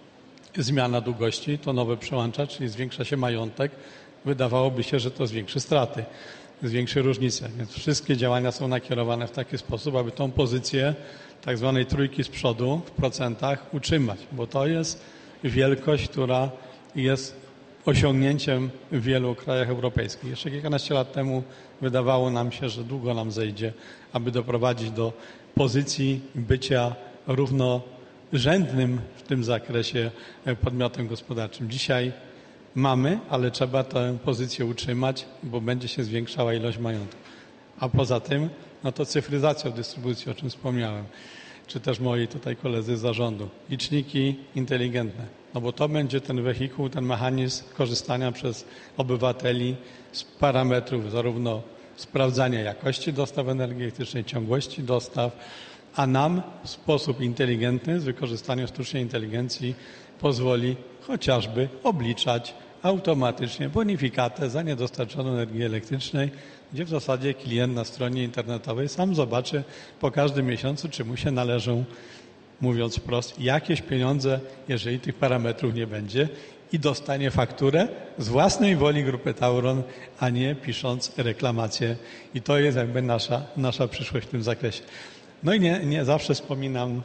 zmiana długości, to nowe przełącza, czyli zwiększa się majątek. Wydawałoby się, że to zwiększy straty. zwiększy różnicę. Więc wszystkie działania są nakierowane w taki sposób, aby tą pozycję tak zwanej trójki z przodu w procentach utrzymać, bo to jest wielkość, która jest osiągnięciem w wielu krajach europejskich. Jeszcze kilkanaście lat temu wydawało nam się, że długo nam zejdzie, aby doprowadzić do pozycji bycia równorzędnym w tym zakresie podmiotem gospodarczym. Dzisiaj mamy, ale trzeba tę pozycję utrzymać, bo będzie się zwiększała ilość majątku. A poza tym, no to cyfryzacja dystrybucji, o czym wspomniałem, czy też moi tutaj koledzy z zarządu. Liczniki inteligentne, no bo to będzie ten wehikuł, ten mechanizm korzystania przez obywateli z parametrów zarówno sprawdzania jakości dostaw energii elektrycznej, ciągłości dostaw, a nam w sposób inteligentny, z wykorzystaniem sztucznej inteligencji pozwoli chociażby obliczać automatycznie bonifikatę za niedostarczoną energii elektrycznej, gdzie w zasadzie klient na stronie internetowej sam zobaczy po każdym miesiącu, czy mu się należą, mówiąc wprost, jakieś pieniądze, jeżeli tych parametrów nie będzie, i dostanie fakturę z własnej woli Grupy Tauron, a nie pisząc reklamację. I to jest jakby nasza przyszłość w tym zakresie. No i nie zawsze wspominam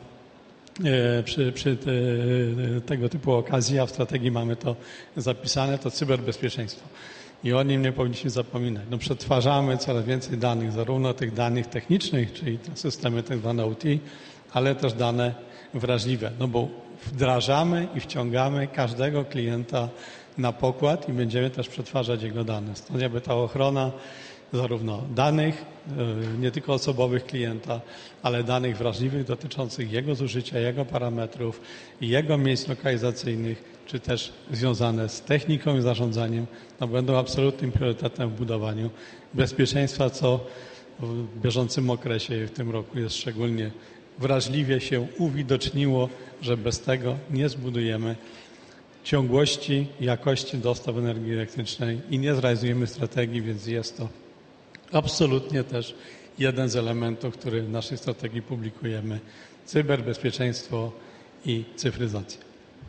przy tego typu okazji, a w strategii mamy to zapisane, to cyberbezpieczeństwo. I o nim nie powinniśmy zapominać. No, przetwarzamy coraz więcej danych, zarówno tych danych technicznych, czyli te systemy tak zwane OT, ale też dane wrażliwe. No bo wdrażamy i wciągamy każdego klienta na pokład i będziemy też przetwarzać jego dane. Stąd jakby ta ochrona zarówno danych, nie tylko osobowych klienta, ale danych wrażliwych dotyczących jego zużycia, jego parametrów, jego miejsc lokalizacyjnych, czy też związane z techniką i zarządzaniem, no będą absolutnym priorytetem w budowaniu bezpieczeństwa, co w bieżącym okresie i w tym roku jest szczególnie wrażliwie się uwidoczniło, że bez tego nie zbudujemy ciągłości, jakości dostaw energii elektrycznej i nie zrealizujemy strategii, więc jest to absolutnie też jeden z elementów, który w naszej strategii publikujemy. Cyberbezpieczeństwo i cyfryzacja.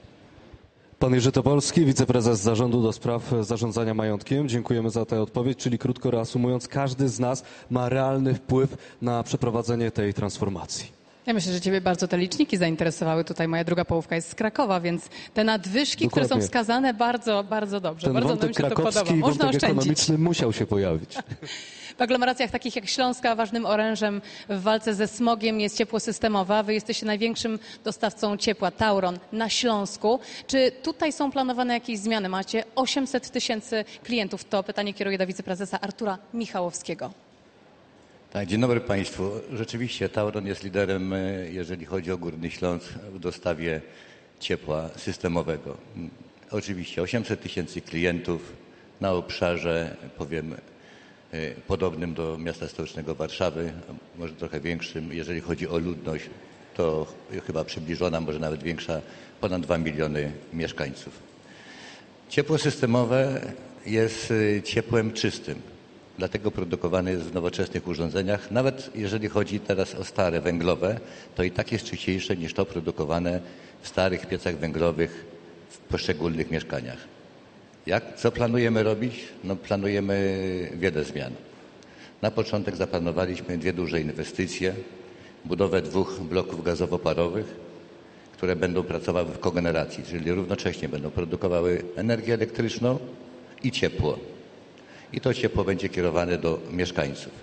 Pan Jerzy Topolski, wiceprezes Zarządu do Spraw Zarządzania Majątkiem. Dziękujemy za tę odpowiedź, czyli krótko reasumując, każdy z nas ma realny wpływ na przeprowadzenie tej transformacji. Ja myślę, że Ciebie bardzo te liczniki zainteresowały. Tutaj moja druga połówka jest z Krakowa, więc te nadwyżki, które są wskazane, bardzo, bardzo dobrze. Ten bardzo wątek nam się to krakowski podoba. i Można wątek oszczędzić. ekonomiczny musiał się pojawić. W aglomeracjach takich jak Śląska ważnym orężem w walce ze smogiem jest ciepło systemowe, a Wy jesteście największym dostawcą ciepła, Tauron, na Śląsku. Czy tutaj są planowane jakieś zmiany? Macie 800 000 klientów. To pytanie kieruję do wiceprezesa Artura Michałowskiego. Tak, dzień dobry Państwu. Rzeczywiście Tauron jest liderem, jeżeli chodzi o Górny Śląsk w dostawie ciepła systemowego. Oczywiście 800 000 klientów na obszarze, powiem, podobnym do miasta stołecznego Warszawy, może trochę większym, jeżeli chodzi o ludność, to chyba przybliżona, może nawet większa, ponad 2 miliony mieszkańców. Ciepło systemowe jest ciepłem czystym. Dlatego produkowane jest w nowoczesnych urządzeniach. Nawet jeżeli chodzi teraz o stare węglowe, to i tak jest czyściejsze niż to produkowane w starych piecach węglowych w poszczególnych mieszkaniach. Co planujemy robić? No, planujemy wiele zmian. Na początek zaplanowaliśmy 2 duże inwestycje. Budowę 2 bloków gazowo-parowych, które będą pracowały w kogeneracji, czyli równocześnie będą produkowały energię elektryczną i ciepło. I to ciepło będzie kierowane do mieszkańców.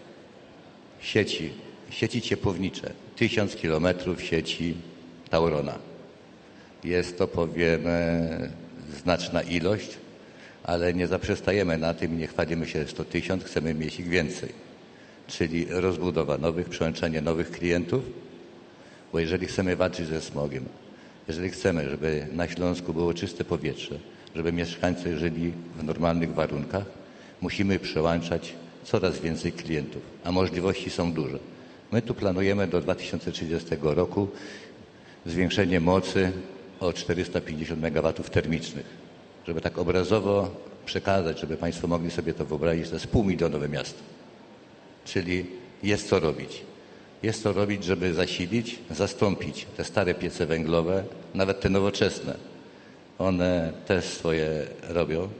Sieci ciepłownicze. 1000 kilometrów sieci Taurona. Jest to, powiem, znaczna ilość, ale nie zaprzestajemy na tym, nie chwalimy się 100 000, chcemy mieć ich więcej. Czyli rozbudowa nowych, przyłączenie nowych klientów, bo jeżeli chcemy walczyć ze smogiem, jeżeli chcemy, żeby na Śląsku było czyste powietrze, żeby mieszkańcy żyli w normalnych warunkach, musimy przyłączać coraz więcej klientów, a możliwości są duże. My tu planujemy do 2030 roku zwiększenie mocy o 450 MW termicznych. Żeby tak obrazowo przekazać, żeby Państwo mogli sobie to wyobrazić, to jest półmilionowe miasto. Czyli jest co robić. Jest co robić, żeby zasilić, zastąpić te stare piece węglowe, nawet te nowoczesne. One też swoje robią,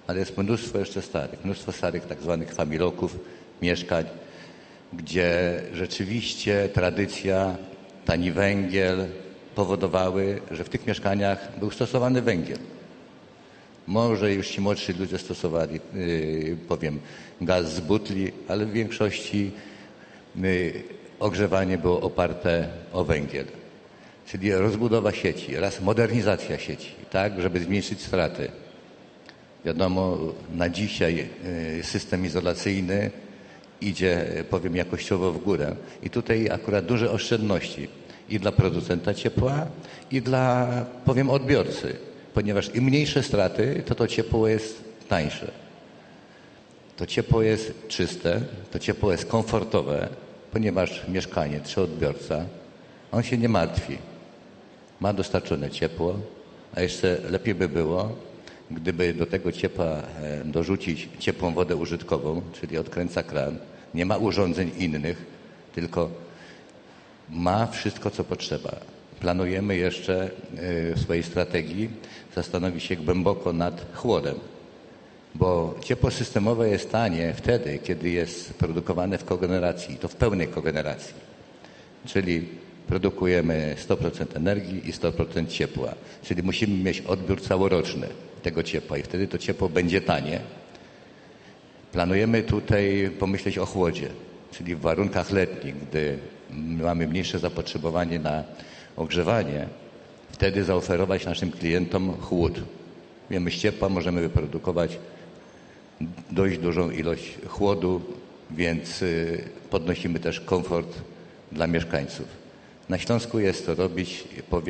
ale jest mnóstwo jeszcze starych, mnóstwo starych tak zwanych familoków, mieszkań, gdzie rzeczywiście tradycja, tani węgiel powodowały, że w tych mieszkaniach był stosowany węgiel. Może już ci młodsi ludzie stosowali, gaz z butli, ale w większości ogrzewanie było oparte o węgiel. Czyli rozbudowa sieci, raz modernizacja sieci, tak, żeby zmniejszyć straty. Wiadomo, na dzisiaj system izolacyjny idzie, jakościowo w górę. I tutaj akurat duże oszczędności i dla producenta ciepła, i dla, odbiorcy. Ponieważ im mniejsze straty, to ciepło jest tańsze. To ciepło jest czyste, to ciepło jest komfortowe, ponieważ mieszkaniec czy odbiorca, on się nie martwi. Ma dostarczone ciepło, a jeszcze lepiej by było, gdyby do tego ciepła dorzucić ciepłą wodę użytkową, czyli odkręca kran, nie ma urządzeń innych, tylko ma wszystko, co potrzeba. Planujemy jeszcze w swojej strategii zastanowić się głęboko nad chłodem, bo ciepło systemowe jest tanie wtedy, kiedy jest produkowane w kogeneracji, to w pełnej kogeneracji, czyli produkujemy 100% energii i 100% ciepła, czyli musimy mieć odbiór całoroczny tego ciepła i wtedy to ciepło będzie tanie. Planujemy tutaj pomyśleć o chłodzie, czyli w warunkach letnich, gdy mamy mniejsze zapotrzebowanie na ogrzewanie, wtedy zaoferować naszym klientom chłód. Wiemy, z ciepła możemy wyprodukować dość dużą ilość chłodu, więc podnosimy też komfort dla mieszkańców. Na Śląsku jest to robić,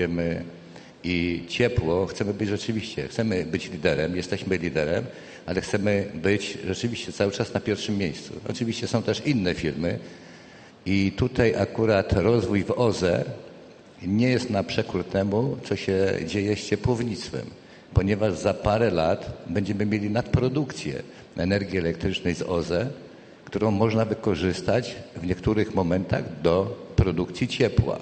i ciepło chcemy być rzeczywiście, chcemy być liderem, jesteśmy liderem, ale chcemy być rzeczywiście cały czas na pierwszym miejscu. Oczywiście są też inne firmy i tutaj akurat rozwój w OZE nie jest na przekór temu, co się dzieje z ciepłownictwem, ponieważ za parę lat będziemy mieli nadprodukcję energii elektrycznej z OZE, którą można wykorzystać w niektórych momentach do produkcji ciepła.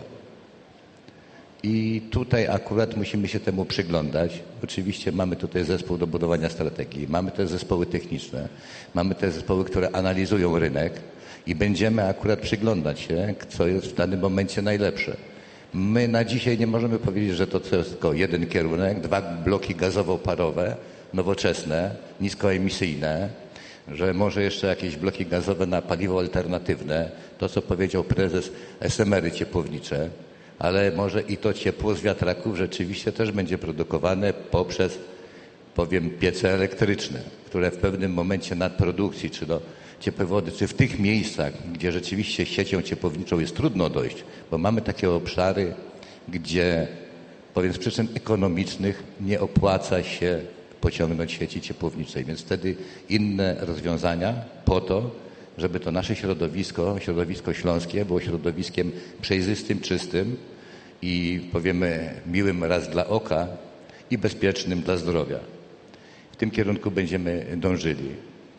I tutaj akurat musimy się temu przyglądać. Oczywiście mamy tutaj zespół do budowania strategii, mamy też zespoły techniczne, mamy też zespoły, które analizują rynek i będziemy akurat przyglądać się, co jest w danym momencie najlepsze. My na dzisiaj nie możemy powiedzieć, że to jest tylko jeden kierunek, 2 bloki gazowo-parowe, nowoczesne, niskoemisyjne, że może jeszcze jakieś bloki gazowe na paliwo alternatywne, to co powiedział prezes, SMR-y ciepłownicze, ale może i to ciepło z wiatraków rzeczywiście też będzie produkowane poprzez, piece elektryczne, które w pewnym momencie nadprodukcji, czy do ciepłej wody, czy w tych miejscach, gdzie rzeczywiście siecią ciepłowniczą jest trudno dojść, bo mamy takie obszary, gdzie z przyczyn ekonomicznych nie opłaca się pociągnąć sieci ciepłowniczej, więc wtedy inne rozwiązania po to, żeby to nasze środowisko śląskie było środowiskiem przejrzystym, czystym i miłym raz dla oka i bezpiecznym dla zdrowia. W tym kierunku będziemy dążyli.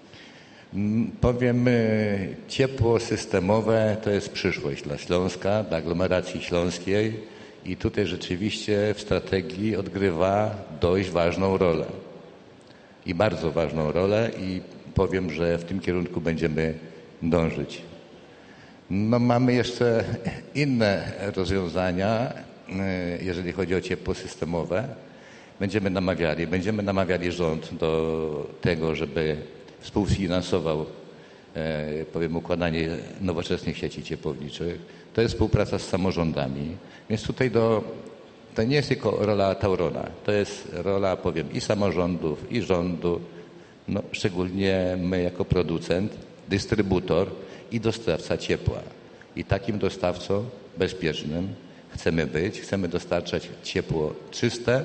Ciepło systemowe to jest przyszłość dla Śląska, dla aglomeracji śląskiej i tutaj rzeczywiście w strategii odgrywa dość ważną rolę. I bardzo ważną rolę i że w tym kierunku będziemy dążyć. Mamy jeszcze inne rozwiązania, jeżeli chodzi o ciepło systemowe. Będziemy namawiali rząd do tego, żeby współfinansował, układanie nowoczesnych sieci ciepłowniczych. To jest współpraca z samorządami. Więc tutaj to nie jest tylko rola Taurona. To jest rola, i samorządów, i rządu, szczególnie my jako producent, dystrybutor i dostawca ciepła. I takim dostawcą bezpiecznym chcemy być. Chcemy dostarczać ciepło czyste.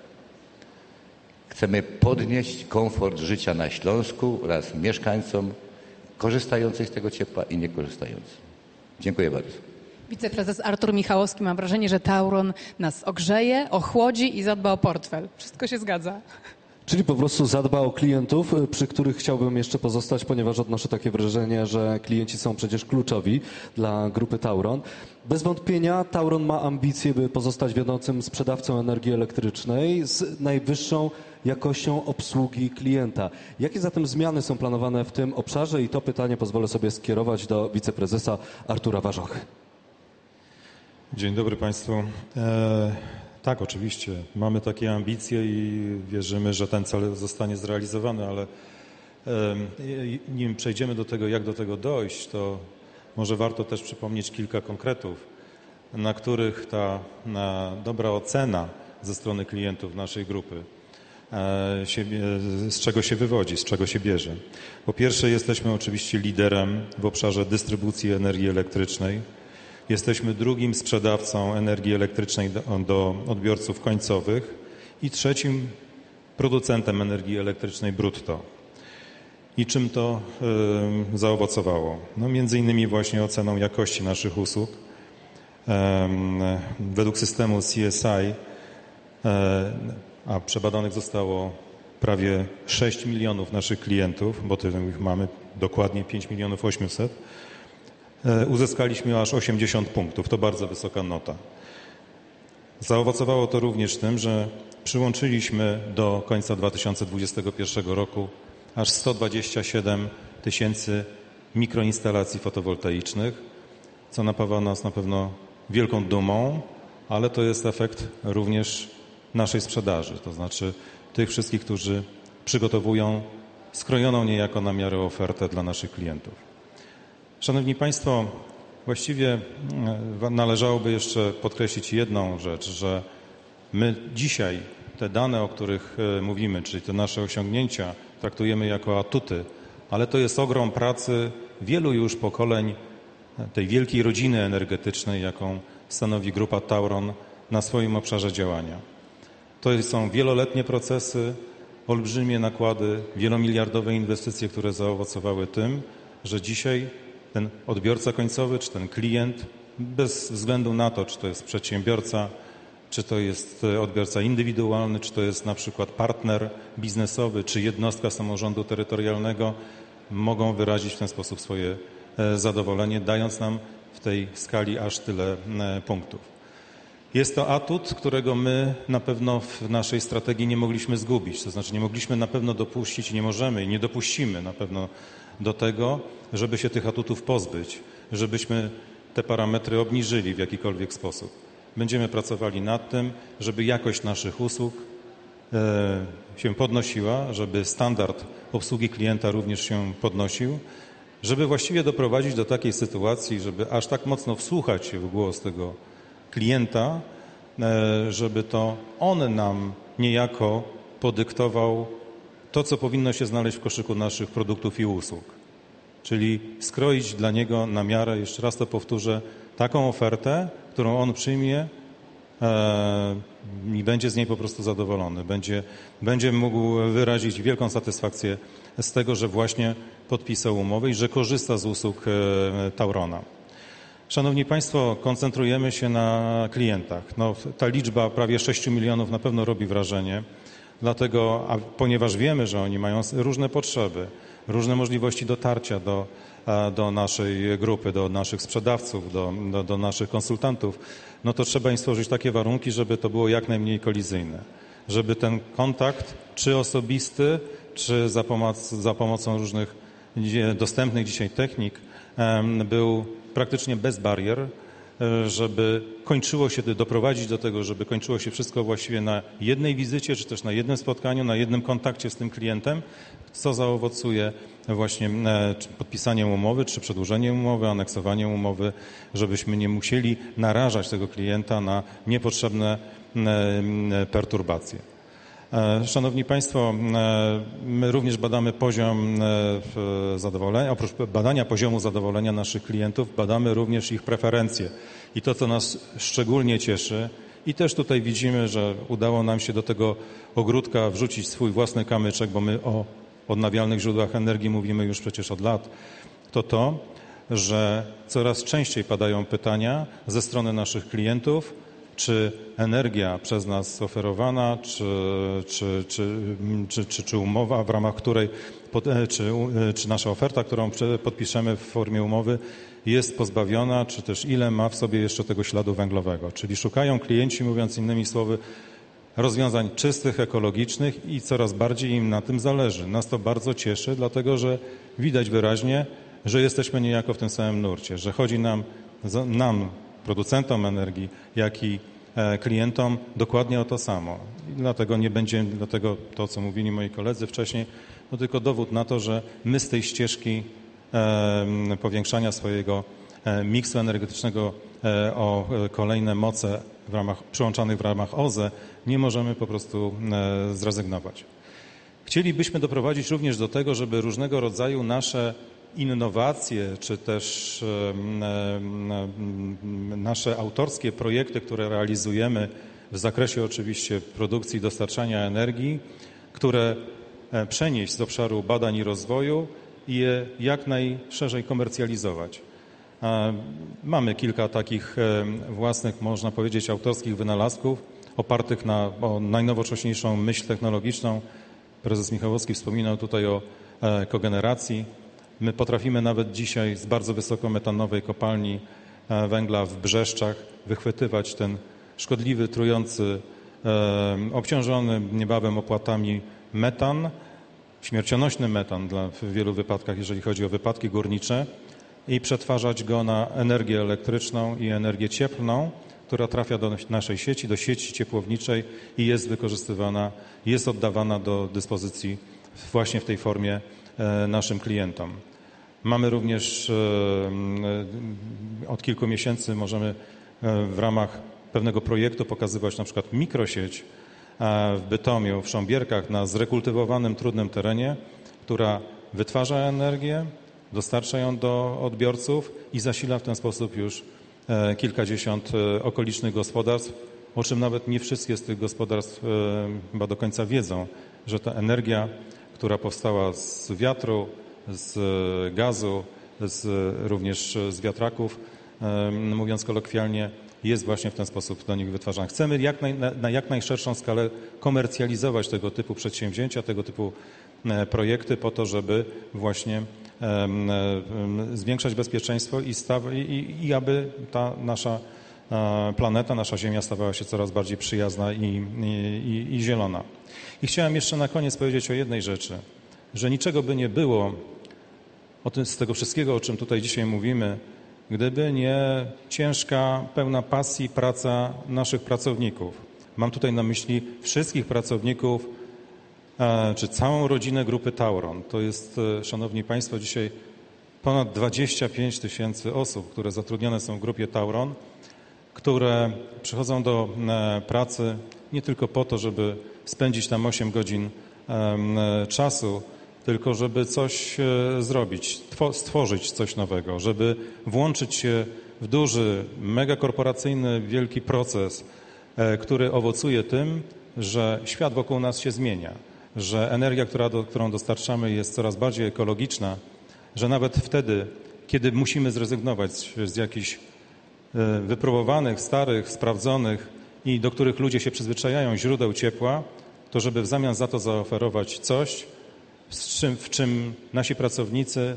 Chcemy podnieść komfort życia na Śląsku oraz mieszkańcom korzystających z tego ciepła i niekorzystającym. Dziękuję bardzo. Wiceprezes Artur Michałowski, mam wrażenie, że Tauron nas ogrzeje, ochłodzi i zadba o portfel. Wszystko się zgadza. Czyli po prostu zadba o klientów, przy których chciałbym jeszcze pozostać, ponieważ odnoszę takie wrażenie, że klienci są przecież kluczowi dla grupy Tauron. Bez wątpienia Tauron ma ambicje, by pozostać wiodącym sprzedawcą energii elektrycznej z najwyższą jakością obsługi klienta. Jakie zatem zmiany są planowane w tym obszarze? I to pytanie pozwolę sobie skierować do wiceprezesa Artura Warzochy. Dzień dobry Państwu. Tak, oczywiście. Mamy takie ambicje i wierzymy, że ten cel zostanie zrealizowany, ale nim przejdziemy do tego, jak do tego dojść, to może warto też przypomnieć kilka konkretów, na których ta dobra ocena ze strony klientów naszej grupy, z czego się wywodzi, z czego się bierze. Po pierwsze, jesteśmy oczywiście liderem w obszarze dystrybucji energii elektrycznej. Jesteśmy drugim sprzedawcą energii elektrycznej do odbiorców końcowych i trzecim producentem energii elektrycznej brutto. I czym to zaowocowało? No, między innymi właśnie oceną jakości naszych usług. Według systemu CSI, a przebadanych zostało prawie 6 milionów naszych klientów, bo tyle ich mamy, dokładnie 5 milionów 800, uzyskaliśmy aż 80 punktów. To bardzo wysoka nota. Zaowocowało to również tym, że przyłączyliśmy do końca 2021 roku aż 127 tysięcy mikroinstalacji fotowoltaicznych, co napawa nas na pewno wielką dumą, ale to jest efekt również naszej sprzedaży, to znaczy tych wszystkich, którzy przygotowują skrojoną niejako na miarę ofertę dla naszych klientów. Szanowni Państwo, właściwie należałoby jeszcze podkreślić jedną rzecz, że my dzisiaj te dane, o których mówimy, czyli te nasze osiągnięcia, traktujemy jako atuty, ale to jest ogrom pracy wielu już pokoleń tej wielkiej rodziny energetycznej, jaką stanowi grupa Tauron na swoim obszarze działania. To są wieloletnie procesy, olbrzymie nakłady, wielomiliardowe inwestycje, które zaowocowały tym, że dzisiaj ten odbiorca końcowy, czy ten klient, bez względu na to, czy to jest przedsiębiorca, czy to jest odbiorca indywidualny, czy to jest na przykład partner biznesowy, czy jednostka samorządu terytorialnego, mogą wyrazić w ten sposób swoje zadowolenie, dając nam w tej skali aż tyle punktów. Jest to atut, którego my na pewno w naszej strategii nie mogliśmy zgubić. To znaczy nie mogliśmy na pewno dopuścić, nie możemy i nie dopuścimy na pewno do tego, żeby się tych atutów pozbyć, żebyśmy te parametry obniżyli w jakikolwiek sposób. Będziemy pracowali nad tym, żeby jakość naszych usług się podnosiła, żeby standard obsługi klienta również się podnosił, żeby właściwie doprowadzić do takiej sytuacji, żeby aż tak mocno wsłuchać się w głos tego klienta, żeby to on nam niejako podyktował to, co powinno się znaleźć w koszyku naszych produktów i usług. Czyli skroić dla niego na miarę, jeszcze raz to powtórzę, taką ofertę, którą on przyjmie i będzie z niej po prostu zadowolony. Będzie mógł wyrazić wielką satysfakcję z tego, że właśnie podpisał umowę i że korzysta z usług Taurona. Szanowni Państwo, koncentrujemy się na klientach. No, ta liczba prawie 6 milionów na pewno robi wrażenie, dlatego, ponieważ wiemy, że oni mają różne potrzeby, różne możliwości dotarcia do naszej grupy, do naszych sprzedawców, do naszych konsultantów, no to trzeba im stworzyć takie warunki, żeby to było jak najmniej kolizyjne. Żeby ten kontakt, czy osobisty, czy za pomocą różnych dostępnych dzisiaj technik, był praktycznie bez barier, żeby doprowadzić do tego, żeby kończyło się wszystko właściwie na jednej wizycie, czy też na jednym spotkaniu, na jednym kontakcie z tym klientem, co zaowocuje właśnie podpisaniem umowy, czy przedłużeniem umowy, aneksowaniem umowy, żebyśmy nie musieli narażać tego klienta na niepotrzebne perturbacje. Szanowni Państwo, my również badamy poziom zadowolenia, oprócz badania poziomu zadowolenia naszych klientów, badamy również ich preferencje. I to, co nas szczególnie cieszy, i też tutaj widzimy, że udało nam się do tego ogródka wrzucić swój własny kamyczek, bo my o odnawialnych źródłach energii mówimy już przecież od lat, to, że coraz częściej padają pytania ze strony naszych klientów czy energia przez nas oferowana, czy umowa, w ramach której, czy nasza oferta, którą podpiszemy w formie umowy, jest pozbawiona, czy też ile ma w sobie jeszcze tego śladu węglowego. Czyli szukają klienci, mówiąc innymi słowy, rozwiązań czystych, ekologicznych i coraz bardziej im na tym zależy. Nas to bardzo cieszy, dlatego że widać wyraźnie, że jesteśmy niejako w tym samym nurcie, że chodzi nam, producentom energii, jak i klientom dokładnie o to samo. I dlatego to, co mówili moi koledzy wcześniej, to tylko dowód na to, że my z tej ścieżki powiększania swojego miksu energetycznego o kolejne moce przyłączanych w ramach OZE nie możemy po prostu zrezygnować. Chcielibyśmy doprowadzić również do tego, żeby różnego rodzaju nasze innowacje, czy też nasze autorskie projekty, które realizujemy w zakresie oczywiście produkcji i dostarczania energii, które przenieść z obszaru badań i rozwoju i je jak najszerzej komercjalizować. Mamy kilka takich własnych, można powiedzieć, autorskich wynalazków opartych na najnowocześniejszą myśl technologiczną. Prezes Michałowski wspominał tutaj o kogeneracji. My potrafimy nawet dzisiaj z bardzo wysokometanowej kopalni węgla w Brzeszczach wychwytywać ten szkodliwy, trujący, obciążony niebawem opłatami metan, śmiercionośny metan w wielu wypadkach, jeżeli chodzi o wypadki górnicze, i przetwarzać go na energię elektryczną i energię cieplną, która trafia do naszej sieci, do sieci ciepłowniczej i jest wykorzystywana, jest oddawana do dyspozycji właśnie w tej formie naszym klientom. Mamy również od kilku miesięcy możemy w ramach pewnego projektu pokazywać na przykład mikrosieć w Bytomiu, w Sząbierkach na zrekultywowanym, trudnym terenie, która wytwarza energię, dostarcza ją do odbiorców i zasila w ten sposób już kilkadziesiąt okolicznych gospodarstw, o czym nawet nie wszystkie z tych gospodarstw chyba do końca wiedzą, że ta energia, która powstała z wiatru, z gazu, również z wiatraków, mówiąc kolokwialnie, jest właśnie w ten sposób do nich wytwarzana. Chcemy na jak najszerszą skalę komercjalizować tego typu przedsięwzięcia, tego typu projekty po to, żeby właśnie zwiększać bezpieczeństwo i aby ta nasza planeta, nasza Ziemia stawała się coraz bardziej przyjazna i zielona. I chciałem jeszcze na koniec powiedzieć o jednej rzeczy, że niczego by nie było z tego wszystkiego, o czym tutaj dzisiaj mówimy, gdyby nie ciężka, pełna pasji praca naszych pracowników. Mam tutaj na myśli wszystkich pracowników, czy całą rodzinę grupy Tauron. To jest, szanowni państwo, dzisiaj ponad 25 000 osób, które zatrudnione są w grupie Tauron, które przychodzą do pracy nie tylko po to, żeby spędzić tam 8 godzin czasu, tylko żeby coś zrobić, stworzyć coś nowego, żeby włączyć się w duży, megakorporacyjny, wielki proces, który owocuje tym, że świat wokół nas się zmienia, że energia, którą dostarczamy, jest coraz bardziej ekologiczna, że nawet wtedy, kiedy musimy zrezygnować z jakichś wypróbowanych, starych, sprawdzonych i do których ludzie się przyzwyczajają źródeł ciepła, to żeby w zamian za to zaoferować coś, w czym nasi pracownicy,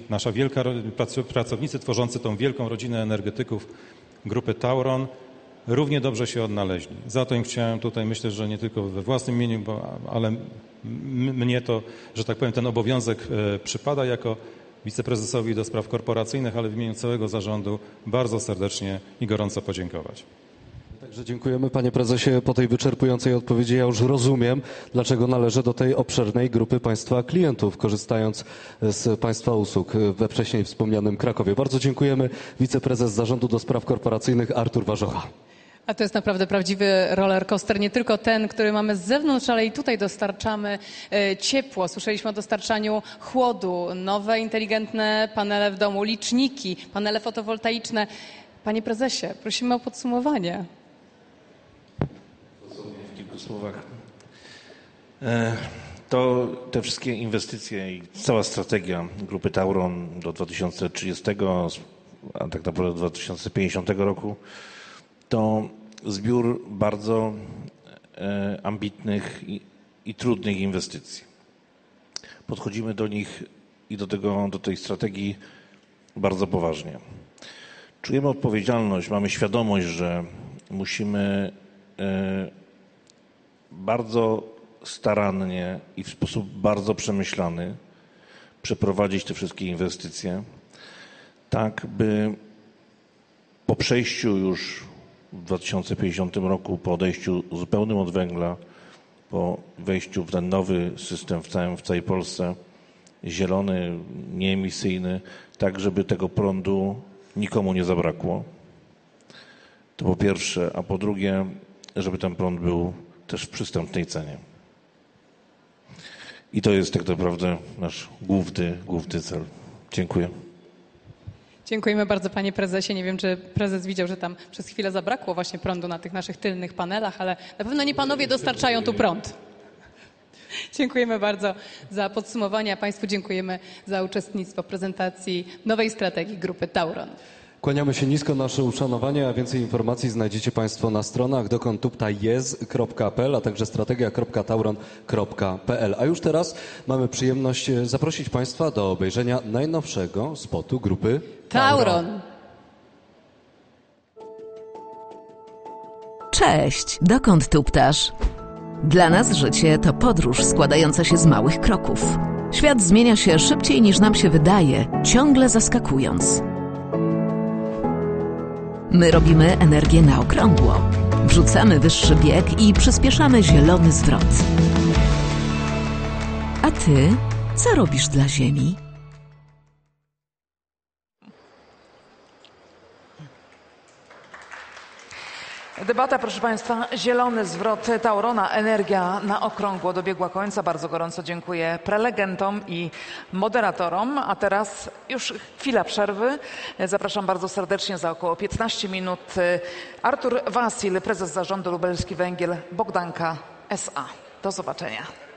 pracownicy tworzący tą wielką rodzinę energetyków grupy Tauron równie dobrze się odnaleźli. Za to im chciałem tutaj, myślę, że nie tylko we własnym imieniu, ale mnie to, że tak powiem, ten obowiązek przypada jako wiceprezesowi do spraw korporacyjnych, ale w imieniu całego zarządu bardzo serdecznie i gorąco podziękować. Także dziękujemy, panie prezesie. Po tej wyczerpującej odpowiedzi ja już rozumiem, dlaczego należę do tej obszernej grupy państwa klientów, korzystając z państwa usług we wcześniej wspomnianym Krakowie. Bardzo dziękujemy. Wiceprezes Zarządu do Spraw Korporacyjnych Artur Warzocha. A to jest naprawdę prawdziwy roller coaster, nie tylko ten, który mamy z zewnątrz, ale i tutaj dostarczamy ciepło. Słyszeliśmy o dostarczaniu chłodu, nowe inteligentne panele w domu, liczniki, panele fotowoltaiczne. Panie prezesie, prosimy o podsumowanie. W kilku słowach. To te wszystkie inwestycje i cała strategia grupy Tauron do 2030, a tak naprawdę do 2050 roku, to zbiór bardzo ambitnych i trudnych inwestycji. Podchodzimy do nich i do tej strategii bardzo poważnie. Czujemy odpowiedzialność, mamy świadomość, że musimy bardzo starannie i w sposób bardzo przemyślany przeprowadzić te wszystkie inwestycje, tak by po przejściu już w 2050 roku, po odejściu zupełnym od węgla, po wejściu w ten nowy system w całej Polsce, zielony, nieemisyjny, tak żeby tego prądu nikomu nie zabrakło. To po pierwsze, a po drugie, żeby ten prąd był też w przystępnej cenie. I to jest tak naprawdę nasz główny cel. Dziękuję. Dziękujemy bardzo, panie prezesie. Nie wiem, czy prezes widział, że tam przez chwilę zabrakło właśnie prądu na tych naszych tylnych panelach, ale na pewno nie panowie dostarczają tu prąd. Dziękujemy bardzo za podsumowanie, a państwu dziękujemy za uczestnictwo w prezentacji nowej strategii Grupy Tauron. Kłaniamy się nisko, nasze uszanowanie, a więcej informacji znajdziecie państwo na stronach dokądtuptajez.pl, a także strategia.tauron.pl. A już teraz mamy przyjemność zaprosić państwa do obejrzenia najnowszego spotu grupy Tauron. Cześć, dokąd tuptasz? Dla nas życie to podróż składająca się z małych kroków. Świat zmienia się szybciej niż nam się wydaje, ciągle zaskakując. My robimy energię na okrągło. Wrzucamy wyższy bieg i przyspieszamy zielony zwrot. A ty, co robisz dla Ziemi? Debata, proszę państwa, zielony zwrot Taurona, energia na okrągło dobiegła końca. Bardzo gorąco dziękuję prelegentom i moderatorom. A teraz już chwila przerwy. Zapraszam bardzo serdecznie za około 15 minut. Artur Wasil, prezes zarządu Lubelski Węgiel Bogdanka S.A. Do zobaczenia.